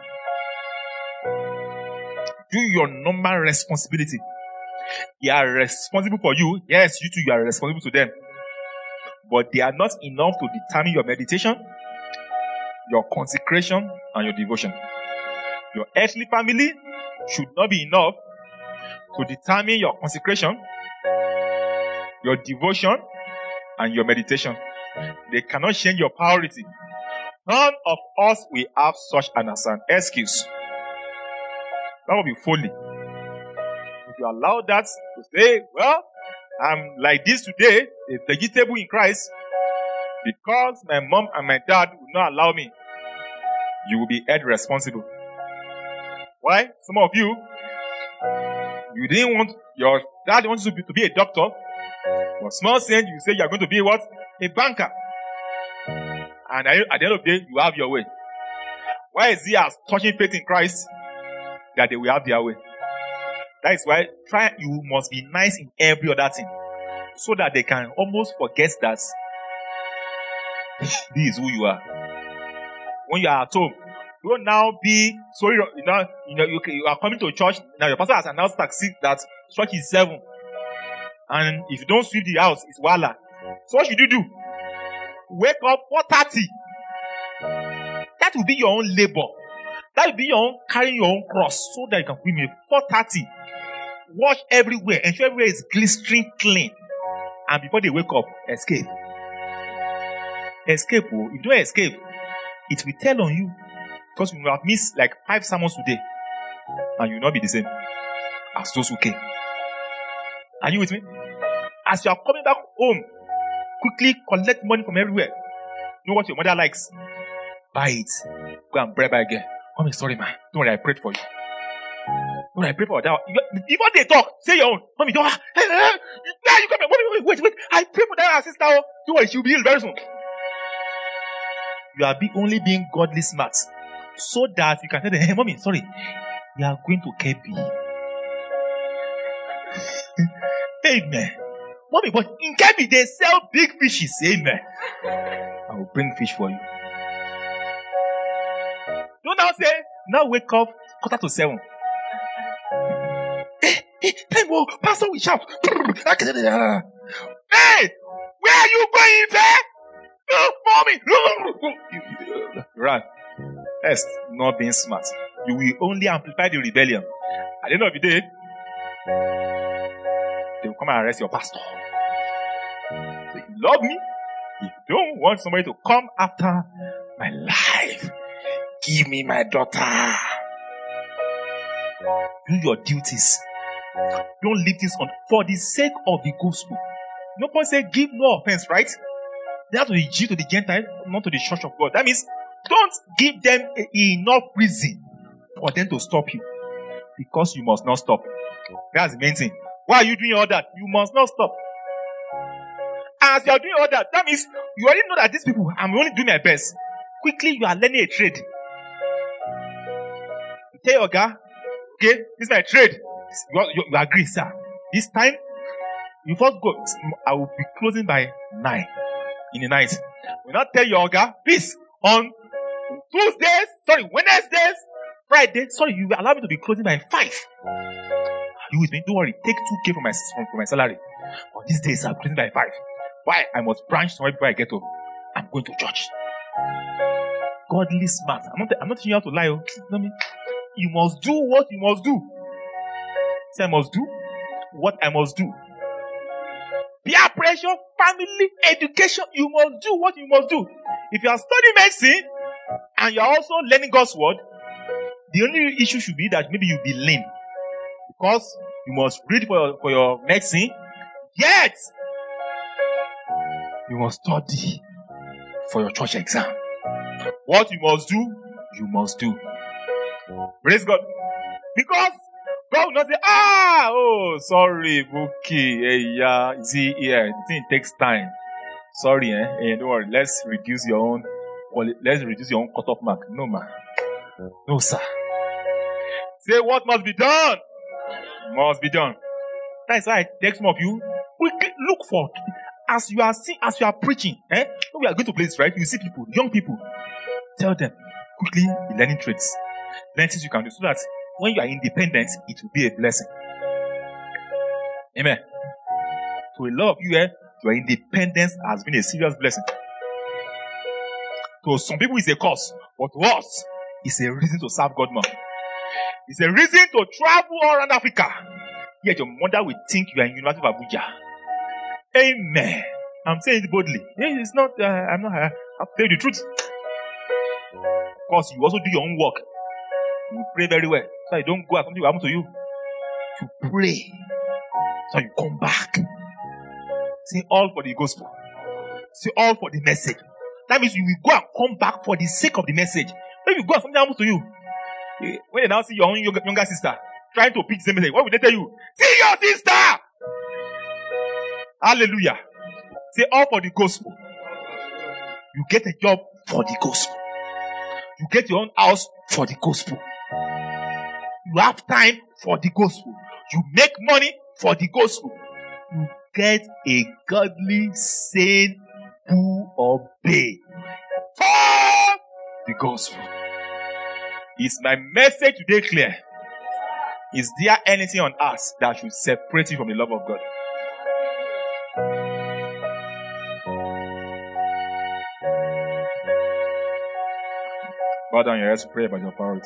Do your normal responsibility. They are responsible for you. Yes, you too, you are responsible to them. But they are not enough to determine your meditation, your consecration, and your devotion. Your earthly family should not be enough to determine your consecration, your devotion, and your meditation. They cannot change your priority. None of us will have such an excuse. That will be folly. If you allow that to say, well, I'm like this today, a vegetable in Christ, because my mom and my dad will not allow me, you will be held responsible. Why? Some of you, you didn't want, your dad wants you to be a doctor, but small saying, you say you are going to be what? A banker. And at the end of the day, you have your way. Why is he as touching faith in Christ that they will have their way? That is why you must be nice in every other thing, so that they can almost forget that this is who you are. When you are at home, you will now be sorry. You are coming to church now. Your pastor has announced that church is 7, and if you don't sweep the house, it's wala. So what should you do? Wake up 4:30. That will be your own labor. That will be your own carrying your own cross, so that you can bring me 4:30. Wash everywhere, ensure everywhere is glistering clean, and before they wake up, escape. Escape. Oh, if you don't escape, it will tell on you, because you will have missed like 5 sermons today, and you will not be the same as those who came. Are you with me? As you are coming back home, quickly collect money from everywhere. Know what your mother likes. Buy it. Go and buy again. Mommy, sorry, man. Don't worry, I prayed for you. Don't worry, I prayed for that. Before they talk, say your own. Mommy, don't. You come here. Wait. I pray for that sister. Don't worry, she'll be healed very soon. You are only being godly smart, so that you can tell them, hey, Mommy, sorry, we are going to KB. Amen. Mommy, but in KB they sell big fishes. Amen. I will bring fish for you. Don't now say, now wake up 7:15. Hey, time, pastor will shout. Hey, where are you going, there? Mommy, run. First, not being smart. You will only amplify the rebellion. At the end of the day, they will come and arrest your pastor. So if you love me, if you don't want somebody to come after my life, give me my daughter. Do your duties. Don't leave things on for the sake of the gospel. No point say give no offense, right? They have to be Jew to the Gentile, not to the church of God. That means don't give them enough reason for them to stop you. Because you must not stop. That's the main thing. Why are you doing all that? You must not stop. As you are doing all that, that means you already know that these people, I'm only doing my best. Quickly, you are learning a trade. You tell your guy, okay, this is my trade. You agree, sir. This time, you first go, I will be closing by 9 in the night. You not tell your guy, please, on Wednesdays, Friday, you will allow me to be closing by 5. You with me? Don't worry, take 2K from my salary. On these days, I'm closing by 5. Why? I must branch somewhere before I get home. I'm going to church. Godly smart. I'm not teaching you how to lie. You must do what you must do. Say I must do what I must do. Peer pressure, family, education. You must do what you must do. If you are studying medicine and you are also learning God's word, the only issue should be that maybe you'll be lame. Because you must read for your medicine. Yet, you must study for your church exam. What you must do, you must do. Praise God. Because God will not say, sorry, Buki. See, the thing takes time. Sorry, don't worry. Let's reduce your own cutoff mark. No, man. No, sir. Say what must be done. Must be done. That's why I text some of you. Quickly look for as you are preaching. We are going to places, right? You see people, young people. Tell them quickly the learning trades. Learn things you can do so that when you are independent, it will be a blessing. Amen. To a lot of you, your independence has been a serious blessing. To some people, it's a curse, but to us, it's a reason to serve God more. It's a reason to travel all around Africa. Yet your mother will think you are in University of Abuja. Amen. I'm saying it boldly. It's not. I'm not. I'll tell you the truth. Of course, you also do your own work. You pray very well, so you don't go and something will happen to you. You pray, so you come back. Say all for the gospel. Say all for the message. That means you will go and come back for the sake of the message. When you go and something happens to you, when they now see your own younger sister trying to preach the same message, what will they tell you? See your sister! Hallelujah. Say all for the gospel. You get a job for the gospel. You get your own house for the gospel. You have time for the gospel. You make money for the gospel. You get a godly, sane, who obey for the gospel. Is my message today clear? Is there anything on earth that should separate you from the love of God? Bow down your heads, pray about your priorities.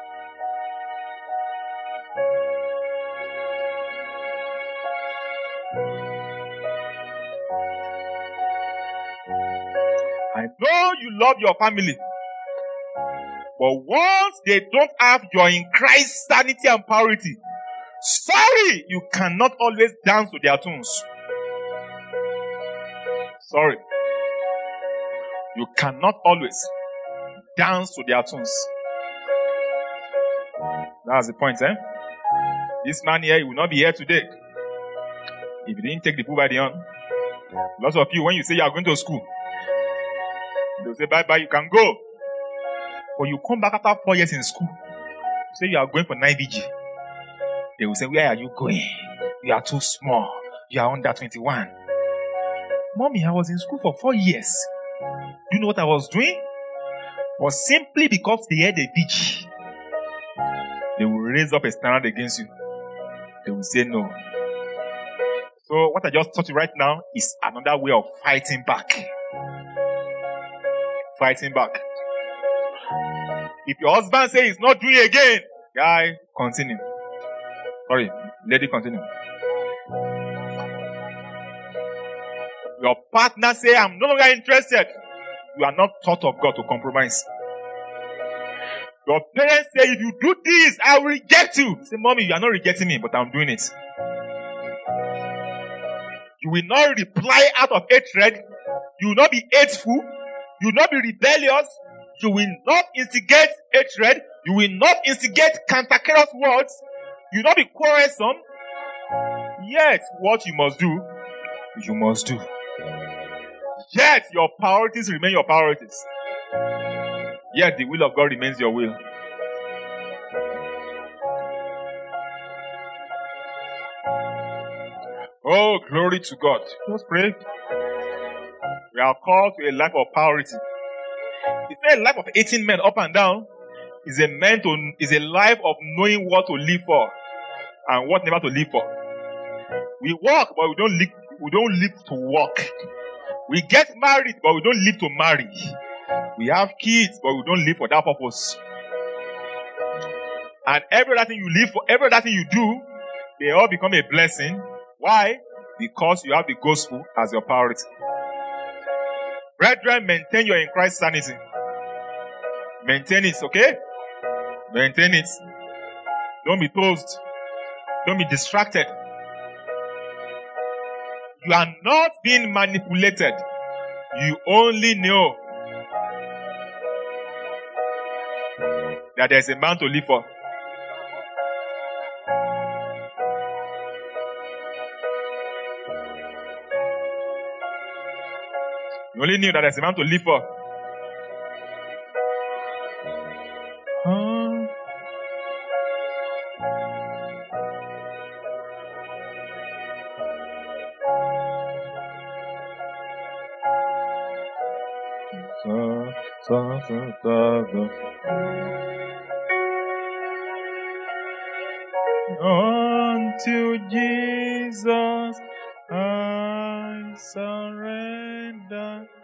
I know you love your family, but once they don't have your in Christ sanity and purity, sorry, you cannot always dance to their tunes. Sorry. You cannot always dance to their tunes. That's the point, This man here, he will not be here today if you didn't take the bull by the horn. Lots of you, when you say you are going to school, they'll say, bye-bye, you can go. But you come back after 4 years in school, you say you are going for 9VG. They will say, where are you going? You are too small. You are under 21. Mommy, I was in school for 4 years. Do you know what I was doing? But simply because they had a VG, they will raise up a standard against you. They will say no. So what I just taught you right now is another way of fighting back. Fighting back. If your husband says he's not doing it again, guy, continue. Sorry, lady, continue. Your partner say, I'm no longer interested. You are not taught of God to compromise. Your parents say, if you do this, I will reject you. Say, mommy, you are not rejecting me, but I'm doing it. You will not reply out of hatred. You will not be hateful. You will not be rebellious. You will not instigate hatred. You will not instigate cantankerous words. You will not be quarrelsome. Yet, what you must do, you must do. Yet, your priorities remain your priorities. Yet, the will of God remains your will. Oh, glory to God. Let's pray. We are called to a life of priority. It's not a life of 18 men up and down. It's a life of knowing what to live for and what never to live for. We work, but we don't live to work. We get married, but we don't live to marry. We have kids, but we don't live for that purpose. And every other thing you live for, every other thing you do, they all become a blessing. Why? Because you have the gospel as your priority. Brethren, maintain your in Christ sanity. Maintain it, okay? Maintain it. Don't be tossed. Don't be distracted. You are not being manipulated. You only know that there's a man to live for. You only knew that there's a man to live for. Unto Jesus I surrender.